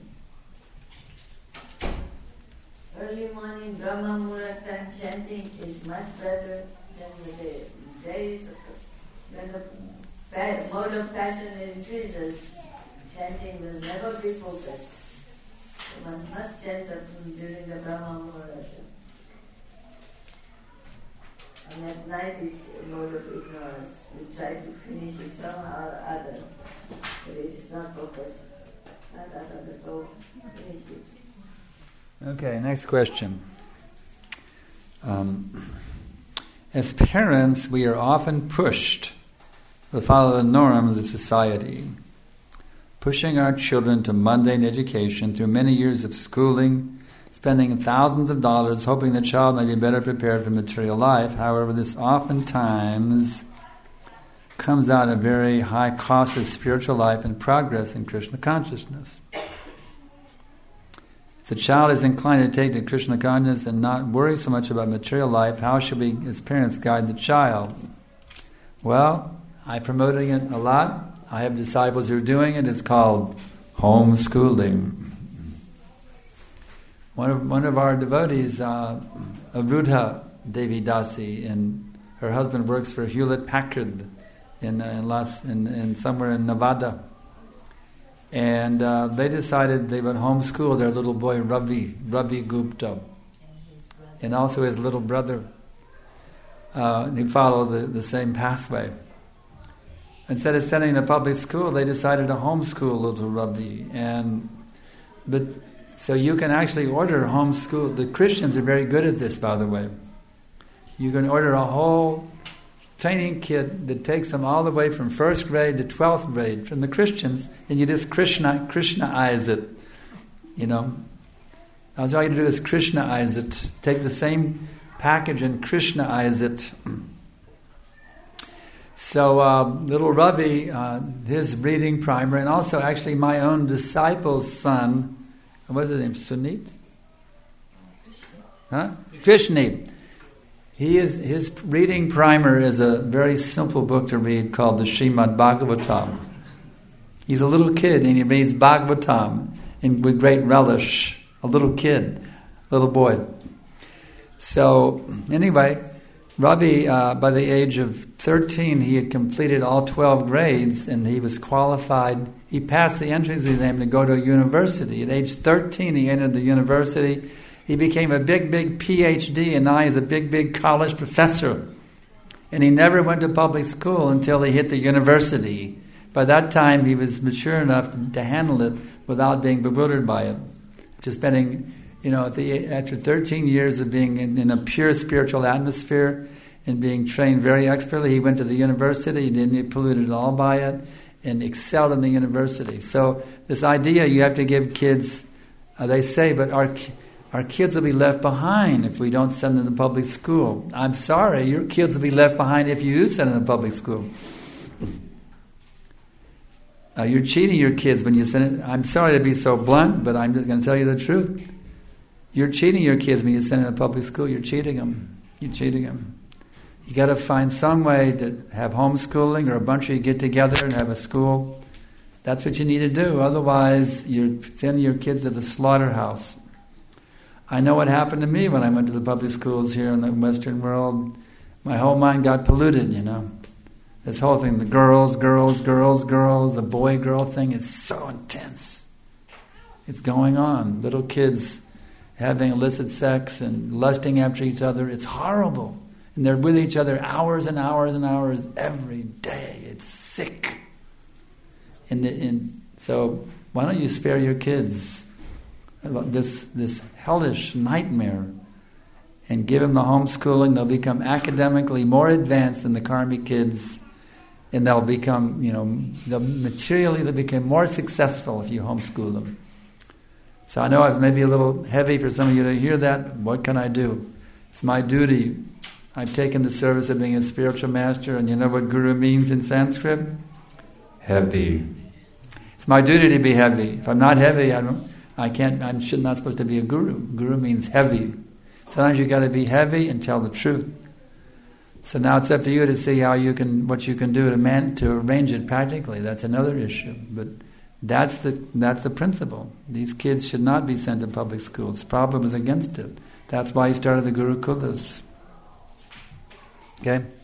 Early morning Brahma Muhurat time chanting is much better than the day. Days when the pa- mode of passion increases, chanting will never be focused. So one must chant during the Brahma Muhurat. And at night it's a mode of ignorance. We try to finish it somehow or other. But it's not focused. Not out of the goal. Finish it.
Okay, next question. Um, as parents, we are often pushed to follow the norms of society, pushing our children to mundane education through many years of schooling, spending thousands of dollars, hoping the child may be better prepared for material life. However, this oftentimes comes out at a very high cost of spiritual life and progress in Krishna consciousness. If the child is inclined to take to Krishna consciousness and not worry so much about material life, how should we, as parents, guide the child? Well, I'm promoting it a lot. I have disciples who are doing it. It's called homeschooling. One of one of our devotees, uh, Avruddha Devi Dasi, and her husband works for Hewlett Packard in uh, in, Las, in in somewhere in Nevada. And uh, they decided they would homeschool their little boy Ravi, Ravi Gupta, and also his little brother. Uh, he followed the, the same pathway. Instead of sending to public school, they decided to homeschool little Ravi. And but so you can actually order homeschool. The Christians are very good at this, by the way. You can order a whole training kit that takes them all the way from first grade to twelfth grade from the Christians, and you just Krishna Krishnaize it, you know. All you do is Krishnaize it. Take the same package and Krishnaize it. So uh, little Ravi, uh, his reading primer, and also actually my own disciple's son, what's his name, Sunit? Huh? Krishna. He is, his reading primer is a very simple book to read called the Srimad Bhagavatam. He's a little kid and he reads Bhagavatam in, with great relish. A little kid, little boy. So anyway, Ravi, uh, by the age of thirteen, he had completed all twelve grades and he was qualified. He passed the entrance exam to go to a university. At age thirteen, he entered the university. He became a big, big P H D, and now he's a big, big college professor. And he never went to public school until he hit the university. By that time, he was mature enough to handle it without being bewildered by it. Just spending, you know, at the, after thirteen years of being in, in a pure spiritual atmosphere and being trained very expertly, he went to the university. He didn't get polluted at all by it and excelled in the university. So this idea you have to give kids, uh, they say, but our Our kids will be left behind if we don't send them to public school. I'm sorry, your kids will be left behind if you do send them to public school. Uh, you're cheating your kids when you send it. I'm sorry to be so blunt, but I'm just going to tell you the truth. You're cheating your kids when you send them to public school. You're cheating them. You're cheating them. You got to find some way to have homeschooling or a bunch of you get together and have a school. That's what you need to do. Otherwise, you're sending your kids to the slaughterhouse. I know what happened to me when I went to the public schools here in the Western world. My whole mind got polluted, you know. This whole thing, the girls, girls, girls, girls, the boy-girl thing is so intense. It's going on. Little kids having illicit sex and lusting after each other. It's horrible. And they're with each other hours and hours and hours every day. It's sick. And, the, and so why don't you spare your kids this this hellish nightmare and give them the homeschooling? They'll become academically more advanced than the karmic kids, and they'll become, you know, they'll materially they'll become more successful if you homeschool them. So I know it's maybe a little heavy for some of you to hear that. What can I do? It's my duty. I've taken the service of being a spiritual master, and you know what guru means in Sanskrit? Heavy. It's my duty to be heavy. If I'm not heavy, I don't I can't, I'm not supposed to be a guru. Guru means heavy. Sometimes you got to be heavy and tell the truth. So now it's up to you to see how you can, what you can do to man, to arrange it practically. That's another issue. But that's the that's the principle. These kids should not be sent to public schools. Prabhupada was against it. That's why he started the Gurukulas. Okay?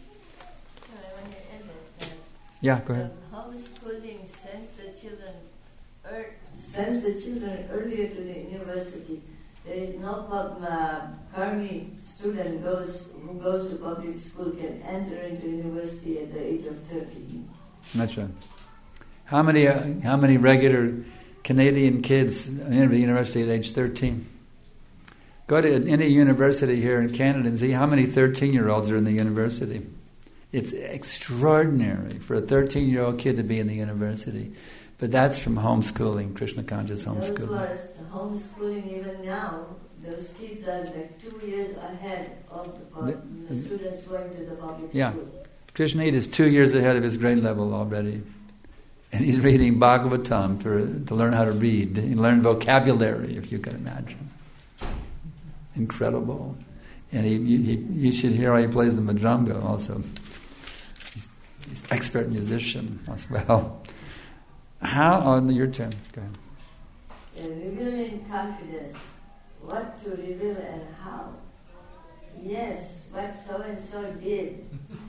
Yeah, go ahead.
Homeschooling sends the children er, sends the children earlier to the university. There is no pub, uh, Karmi student goes who goes to public school can enter into university at the age of thirteen.
That's right. How many uh, how many regular Canadian kids enter the university at age thirteen? Go to any university here in Canada and see how many thirteen-year-olds are in the university. It's extraordinary for a thirteen-year-old kid to be in the university. But that's from homeschooling, Krishna conscious homeschooling.
Those who are homeschooling even now, those kids are like two years ahead of the, pub, the, the students going to the public
yeah.
school.
Krishna is two years ahead of his grade level already. And he's reading Bhagavatam for, to learn how to read, and learn vocabulary, if you can imagine. Incredible. And he, he, you should hear how he plays the madranga also. He's, he's an expert musician as well. How? Oh, your turn. Go ahead.
Uh, revealing confidence. What to reveal and how. Yes, what so and so did.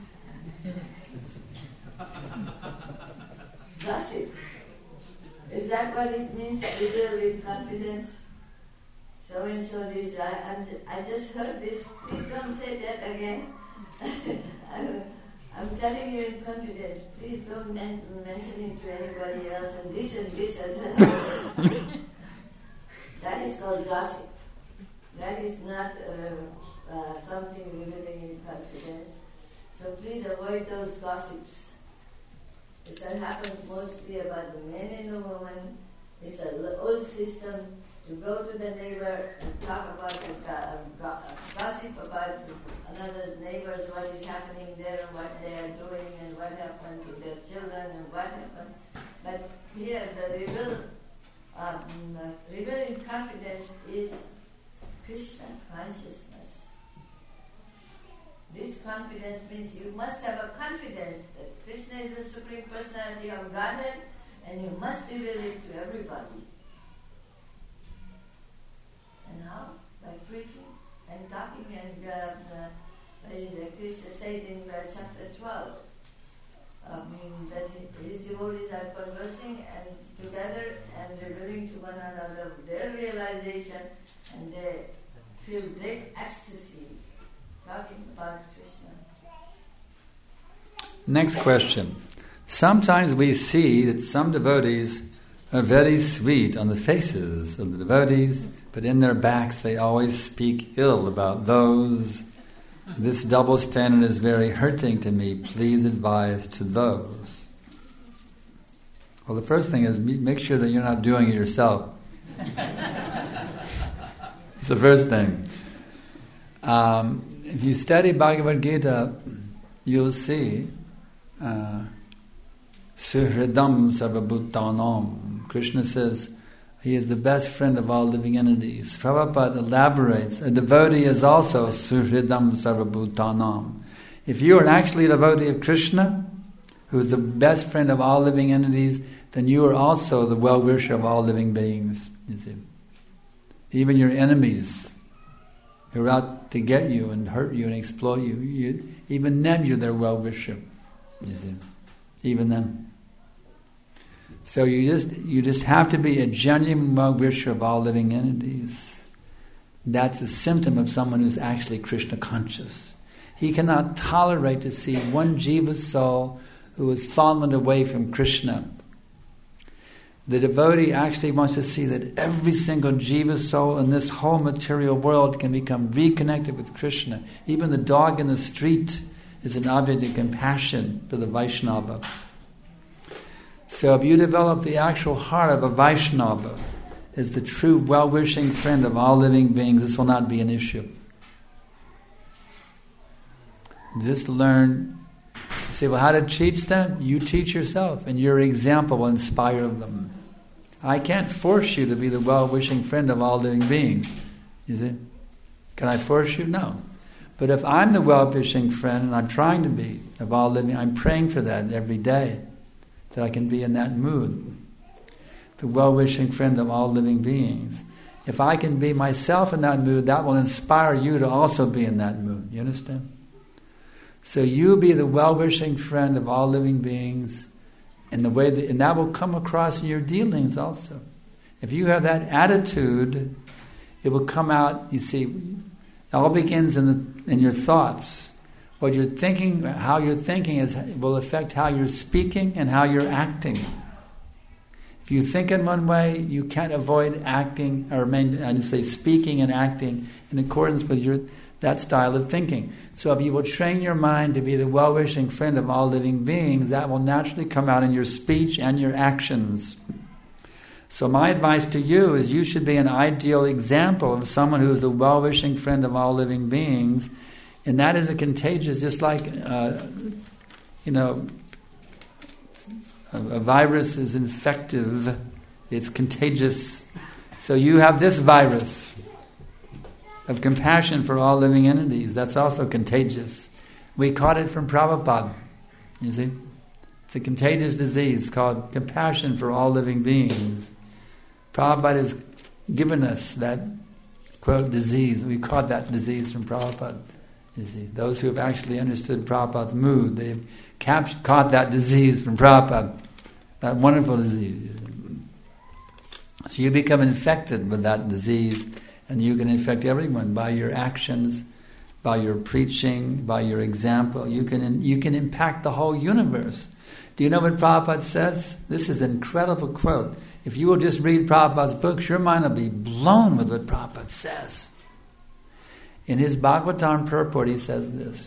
Gossip. Is that what it means to reveal with confidence? So and so this. I, I'm ju- I just heard this. Please don't say that again. I'm, I'm telling you in confidence. Please don't men- mention it to anybody else. And this and this has happened. That is called gossip. That is not uh, uh, something revealing in confidence. So please avoid those gossips. This happens mostly about the man and the woman. It's an old system to go to the neighbor and talk about the uh, go- gossip about another's neighbors, what is happening there, and what they are doing, and what happened to their children, and what happened. But here, the reveal, um, revealing confidence is Krishna consciousness. This confidence means you must have a confidence that Krishna is the Supreme Personality of Godhead, and you must reveal it to everybody. And how? By preaching and talking, and uh, the, Krishna says in uh, chapter twelve, um, that his devotees are conversing and together and revealing to one another their realization, and they feel great ecstasy talking about Krishna.
Next question. Sometimes we see that some devotees are very sweet on the faces of the devotees, but in their backs they always speak ill about those. This double standard is very hurting to me. Please advise to those. Well, the first thing is make sure that you're not doing it yourself. It's the first thing. Um, if you study Bhagavad Gita, you'll see uh, Suhridam Sarvabhutanam. Krishna says he is the best friend of all living entities. Prabhupada elaborates, a devotee is also Suhridam Sarvabhutanam. If you are actually a devotee of Krishna, who is the best friend of all living entities, then you are also the well-wisher of all living beings. You see, even your enemies who are out to get you and hurt you and exploit you, you even them you're their well-wisher. You see, even them. So you just you just have to be a genuine well-wisher of all living entities. That's a symptom of someone who's actually Krishna conscious. He cannot tolerate to see one jiva soul who has fallen away from Krishna. The devotee actually wants to see that every single jiva soul in this whole material world can become reconnected with Krishna. Even the dog in the street is an object of compassion for the Vaishnava. So if you develop the actual heart of a Vaishnava as the true well-wishing friend of all living beings, this will not be an issue. Just learn. Say, well, how to teach them? You teach yourself, and your example will inspire them. I can't force you to be the well-wishing friend of all living beings. You see? Can I force you? No. But if I'm the well-wishing friend, and I'm trying to be, of all living, I'm praying for that every day, that I can be in that mood. The well-wishing friend of all living beings. If I can be myself in that mood, that will inspire you to also be in that mood. You understand? So you be the well-wishing friend of all living beings, and the way that, and that will come across in your dealings also. If you have that attitude, it will come out. You see, it all begins in the in your thoughts. What you're thinking, how you're thinking, is will affect how you're speaking and how you're acting. If you think in one way, you can't avoid acting, or I just say speaking and acting in accordance with your that style of thinking. So if you will train your mind to be the well-wishing friend of all living beings, that will naturally come out in your speech and your actions. So my advice to you is you should be an ideal example of someone who is the well-wishing friend of all living beings, and that is a contagious, just like, uh, you know, a, a virus is infective, it's contagious. So you have this virus of compassion for all living entities. That's also contagious. We caught it from Prabhupada. You see? It's a contagious disease called compassion for all living beings. Prabhupada has given us that, quote, disease. We caught that disease from Prabhupada. You see? Those who have actually understood Prabhupada's mood, they've cap- caught that disease from Prabhupada. That wonderful disease. So you become infected with that disease, and you can infect everyone by your actions, by your preaching, by your example. You can you can impact the whole universe. Do you know what Prabhupada says? This is an incredible quote. If you will just read Prabhupada's books, your mind will be blown with what Prabhupada says. In his Bhagavatam purport, he says this: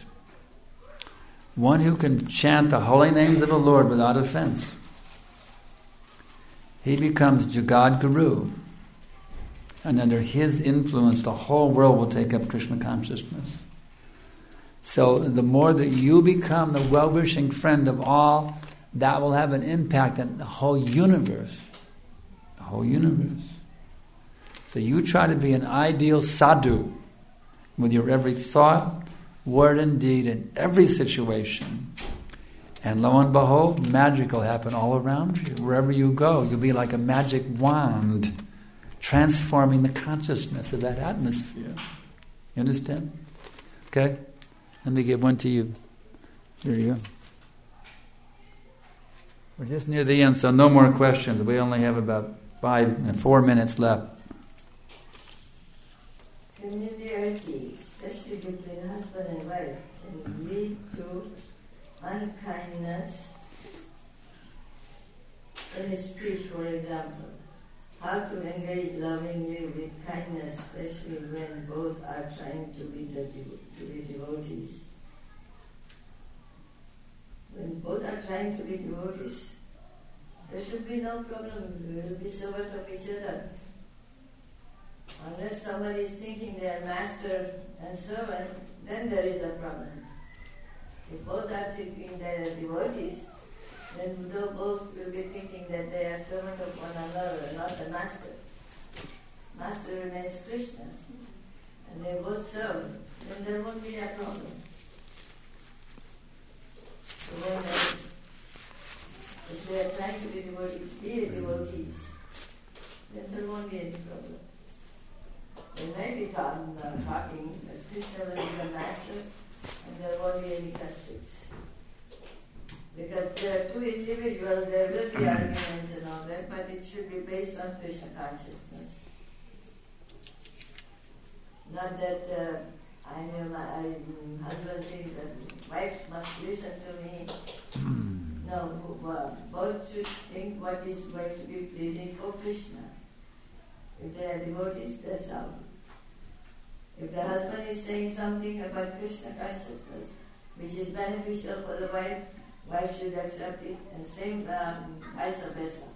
one who can chant the holy names of the Lord without offense, he becomes Jagad Guru. And under his influence, the whole world will take up Krishna consciousness. So the more that you become the well-wishing friend of all, that will have an impact on the whole universe. The whole universe. So you try to be an ideal sadhu with your every thought, word and deed in every situation. And lo and behold, magic will happen all around you. Wherever you go, you'll be like a magic wand, transforming the consciousness of that atmosphere. You understand? Okay? Let me give one to you. Here you go. We're just near the end, so no more questions. We only have about five, four minutes left.
Familiarity, especially between husband and wife, can lead to unkindness in speech, for example. How to engage lovingly with kindness, especially when both are trying to be the to be devotees. When both are trying to be devotees, there should be no problem. We will be servant of each other. Unless somebody is thinking they are master and servant, then there is a problem. If both are thinking they are devotees, then both will be thinking that they are servant of one another, not the master. Master remains Krishna, and they both serve, then there won't be a problem. So when they, if they are trying to be devotees, be devotees, then there won't be any problem. They may be talk, uh, talking that Krishna will be the master, and there won't be any conflicts. Because there are two individuals, there will be arguments and all that, but it should be based on Krishna consciousness. Not that uh, I know my I, husband thinks that wife must listen to me. No, well, both should think what is going to be pleasing for Krishna. If they are devotees, that's all. If the husband is saying something about Krishna consciousness, which is beneficial for the wife, wife should accept it, and same um, vice versa.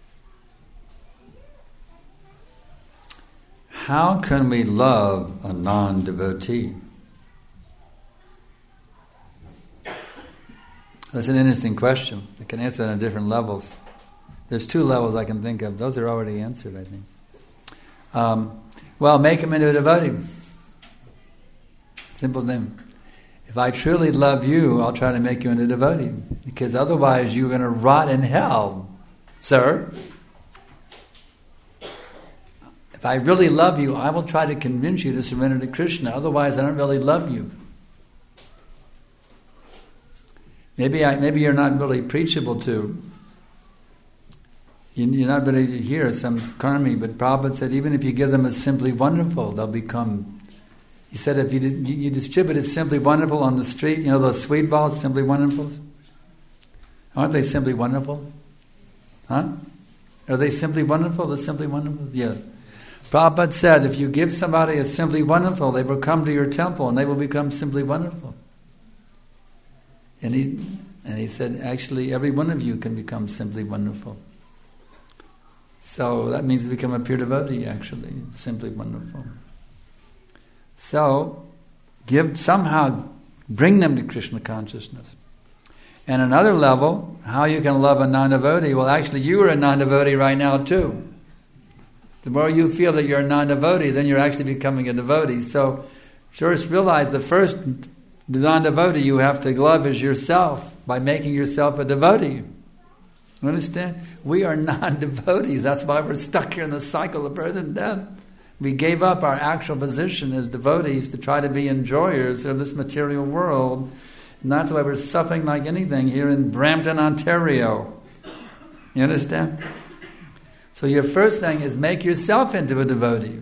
How can we love a non-devotee? That's an interesting question. I can answer it on different levels. There's two levels I can think of. Those are already answered, I think. Um, well, make him into a devotee. Simple thing. If I truly love you, I'll try to make you into a devotee. Because otherwise you're going to rot in hell, sir. If I really love you, I will try to convince you to surrender to Krishna. Otherwise, I don't really love you. Maybe I, maybe you're not really preachable to. You're not ready to hear some karmi, but Prabhupada said even if you give them a Simply Wonderful, they'll become... He said if you, you distribute a Simply Wonderful on the street, you know those sweet balls, Simply Wonderfuls? Aren't they Simply Wonderful? Huh? Are they Simply Wonderful? The Simply Wonderful? Yeah. Prabhupada said if you give somebody a Simply Wonderful, they will come to your temple and they will become Simply Wonderful. And he, and he said, actually, every one of you can become Simply Wonderful. So that means to become a pure devotee, actually, Simply Wonderful. So, give somehow, bring them to Krishna consciousness. And another level, how you can love a non-devotee, well actually you are a non-devotee right now too. The more you feel that you're a non-devotee, then you're actually becoming a devotee. So, first realize the first non-devotee you have to love is yourself, by making yourself a devotee. You understand? We are non-devotees. That's why we're stuck here in the cycle of birth and death. We gave up our actual position as devotees to try to be enjoyers of this material world. And that's why we're suffering like anything here in Brampton, Ontario. You understand? So your first thing is make yourself into a devotee.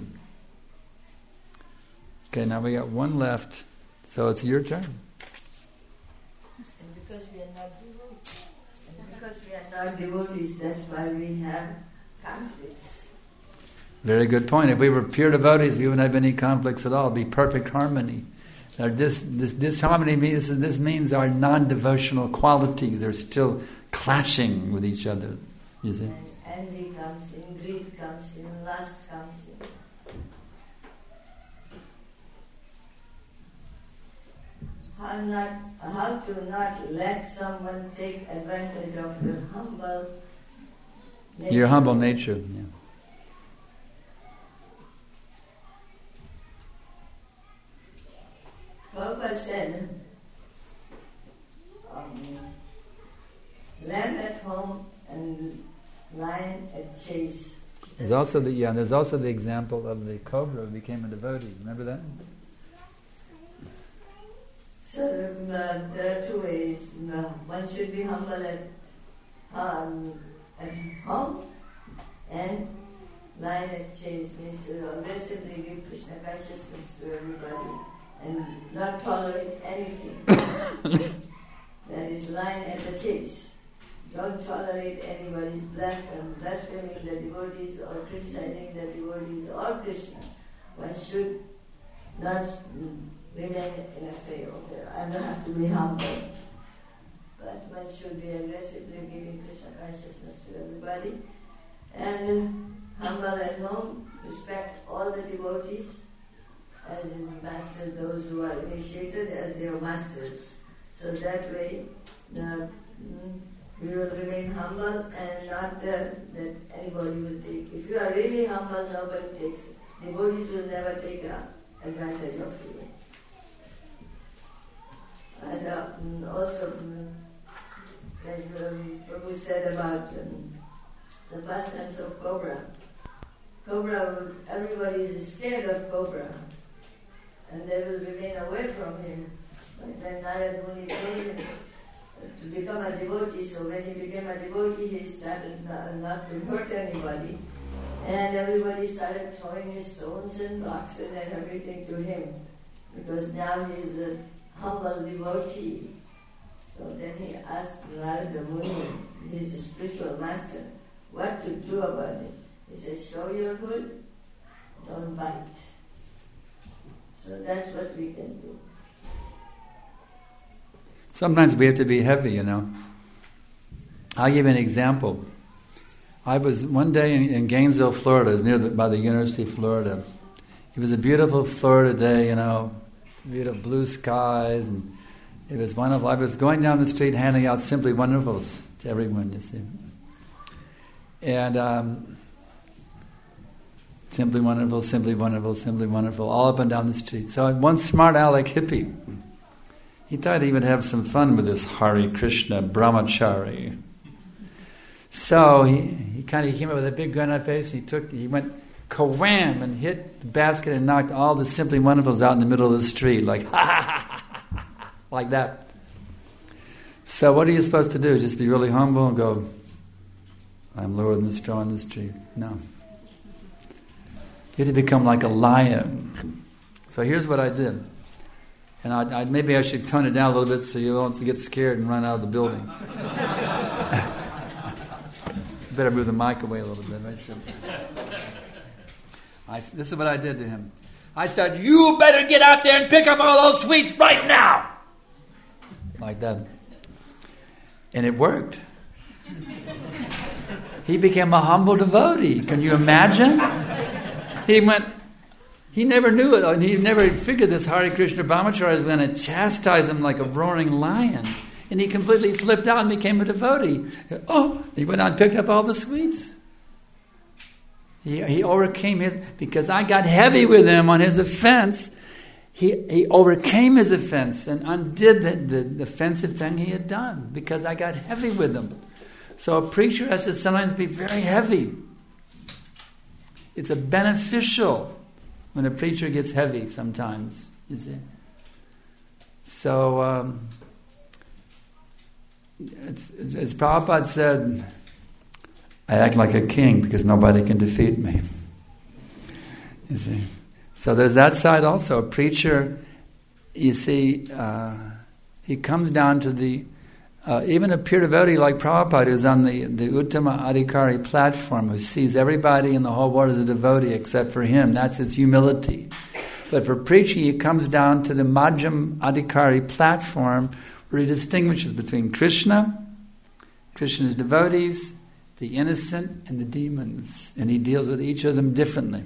Okay, now we got one left. So it's your turn.
And because we are not devotees, and because we are not devotees, that's why we have conflicts.
Very good point. If we were pure devotees, we wouldn't have any conflicts at all. It'd be perfect harmony. Now this this disharmony means this means our non-devotional qualities are still clashing with each other. You see?
And envy comes in, greed comes in, lust comes in. How not how to not let someone take advantage of your humble nature.
Your humble nature, yeah.
chase.
There's also the yeah. There's also the example of the cobra who became a devotee. Remember that?
So uh, there are two ways. Uh, one should be humble at um, at home, and line at chase means uh, aggressively give Krishna consciousness to everybody and not tolerate anything. That is line at the chase. Don't tolerate anybody's blaspheming the devotees or criticizing the devotees or Krishna. One should not remain in a say, okay, I don't have to be humble. But one should be aggressively giving Krishna consciousness to everybody. And humble at home, respect all the devotees as master, those who are initiated as their masters. So that way, the, mm, we will remain humble and not uh, that anybody will take. If you are really humble, nobody takes it. Devotees will never take uh, advantage of you. And uh, mm, also, mm, like um, Prabhu said about um, the pastimes of Cobra. Cobra, everybody is scared of Cobra, and they will remain away from him. But then Narad Muni told him to become a devotee, so when he became a devotee, he started not, not to hurt anybody, and everybody started throwing his stones and rocks and everything to him, because now he is a humble devotee. So then he asked Narada Muni, his spiritual master, what to do about it. He said, show your hood, don't bite. So that's what we can do.
Sometimes we have to be heavy, you know. I'll give you an example. I was one day in, in Gainesville, Florida. It was near the, by the University of Florida. It was a beautiful Florida day, you know, beautiful blue skies, and it was wonderful. I was going down the street handing out Simply Wonderfuls to everyone, you see. And um, Simply Wonderful, Simply Wonderful, Simply Wonderful, all up and down the street. So one smart aleck hippie, he thought he would have some fun with this Hare Krishna brahmachari. So he, he kind of came up with a big grin on his face. He took, he went ka-wham and hit the basket and knocked all the Simply Wonderfuls out in the middle of the street, like ha ha ha ha, like that. So what are you supposed to do? Just be really humble and go, I'm lower than the straw in the street? No. You have to become like a lion. So here's what I did. And I, I, maybe I should tone it down a little bit so you don't get scared and run out of the building. Better move the mic away a little bit. I said, I, this is what I did to him. I said, you better get out there and pick up all those sweets right now! Like that. And it worked. He became a humble devotee. Can you imagine? He went, he never knew it. And he never figured this Hare Krishna brahmachari was going to chastise him like a roaring lion. And he completely flipped out and became a devotee. Oh, he went out and picked up all the sweets. He, he overcame his, because I got heavy with him on his offense. He, he overcame his offense and undid the, the, the offensive thing he had done because I got heavy with him. So a preacher has to sometimes be very heavy. It's a beneficial when a preacher gets heavy sometimes, you see. So, um, it's, as Prabhupada said, I act like a king because nobody can defeat me. You see. So there's that side also. A preacher, you see, uh, he comes down to the Uh, even a pure devotee like Prabhupada, who's on the, the Uttama Adhikari platform, who sees everybody in the whole world as a devotee except for him, that's his humility. But for preaching, he comes down to the Madhyam Adhikari platform, where he distinguishes between Krishna, Krishna's devotees, the innocent, and the demons. And he deals with each of them differently.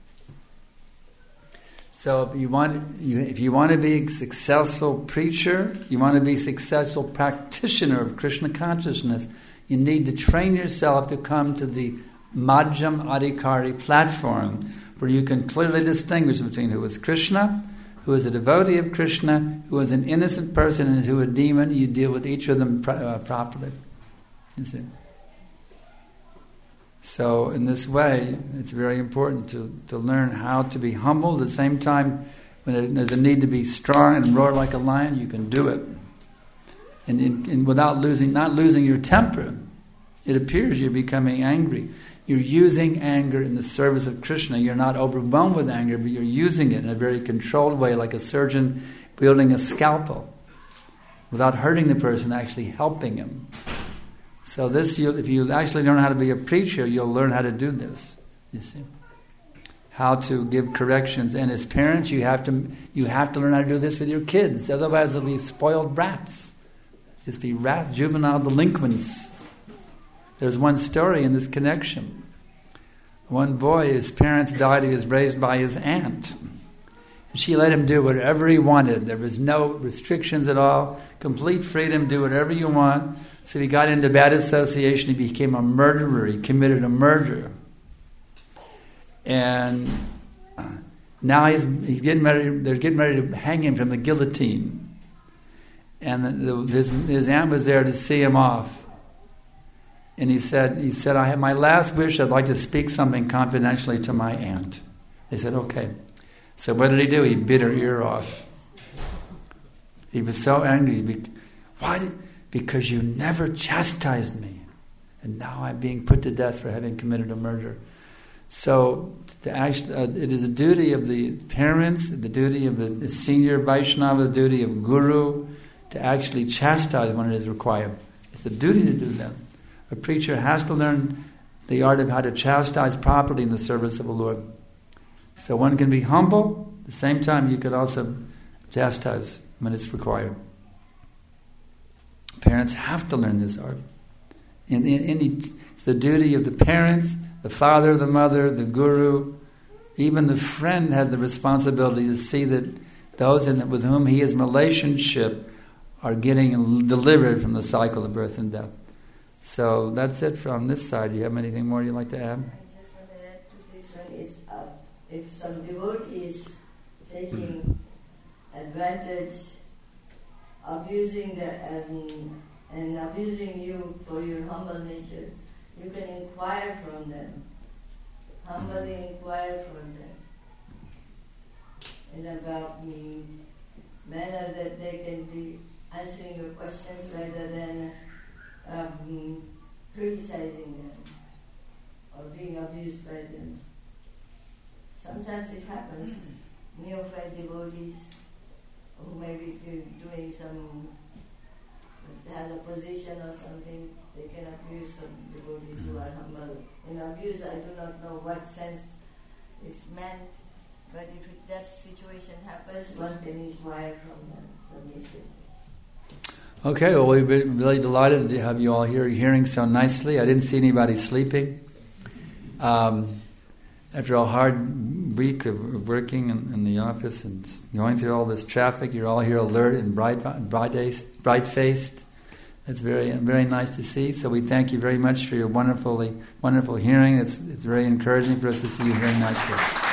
So if you want, you, if you want to be a successful preacher, you want to be a successful practitioner of Krishna consciousness, you need to train yourself to come to the Madhyam Adhikari platform, where you can clearly distinguish between who is Krishna, who is a devotee of Krishna, who is an innocent person, and who is a demon. You deal with each of them uh, properly. You see. So in this way, it's very important to, to learn how to be humble. At the same time, when there's a need to be strong and roar like a lion, you can do it. And, and, and without losing, not losing your temper. It appears you're becoming angry. You're using anger in the service of Krishna. You're not overwhelmed with anger, but you're using it in a very controlled way, like a surgeon wielding a scalpel, without hurting the person, actually helping him. So this, you, if you actually learn how to be a preacher, you'll learn how to do this. You see, how to give corrections. And as parents, you have to you have to learn how to do this with your kids. Otherwise, they'll be spoiled brats. Just be rat juvenile delinquents. There's one story in this connection. One boy, his parents died. He was raised by his aunt. And she let him do whatever he wanted. There was no restrictions at all. Complete freedom, do whatever you want. So he got into bad association. He became a murderer. He committed a murder. And now he's he's getting ready. They're getting ready to hang him from the guillotine. And the, the, his his aunt was there to see him off. And he said, he said, I have my last wish. I'd like to speak something confidentially to my aunt. They said, okay. So what did he do? He bit her ear off. He was so angry. Why? Did, because you never chastised me, and now I'm being put to death for having committed a murder. So to actually, uh, it is a duty of the parents, the duty of the, the senior Vaishnava, the duty of Guru, to actually chastise when it is required. It's the duty to do that. A preacher has to learn the art of how to chastise properly in the service of the Lord. So one can be humble, at the same time you could also chastise when it's required. Parents have to learn this art. In, in, in, it's the duty of the parents, the father, the mother, the guru, even the friend has the responsibility to see that those in, with whom he is in relationship are getting delivered from the cycle of birth and death. So that's it from this side. Do you have anything more you'd like to add?
I just want to add to this one is uh, if some devotee is taking advantage, abusing the and, and abusing you for your humble nature, you can inquire from them. Humbly inquire from them. In about the manner that they can be answering your questions rather than um, criticizing them or being abused by them. Sometimes it happens. Neophyte devotees who may be doing some, has a position or something, they can abuse some devotees who are humble. In abuse, I do not know what sense it's meant, but if it, that situation happens, one can inquire from them submissively.
Okay, well, we've been really delighted to have you all here hearing so nicely. I didn't see anybody sleeping. Um, after a hard week of working in, in the office and going through all this traffic, you're all here alert and bright, bright-faced. bright-faced. It's very, very nice to see. So we thank you very much for your wonderfully, wonderful hearing. It's, it's very encouraging for us to see you hearing nicely.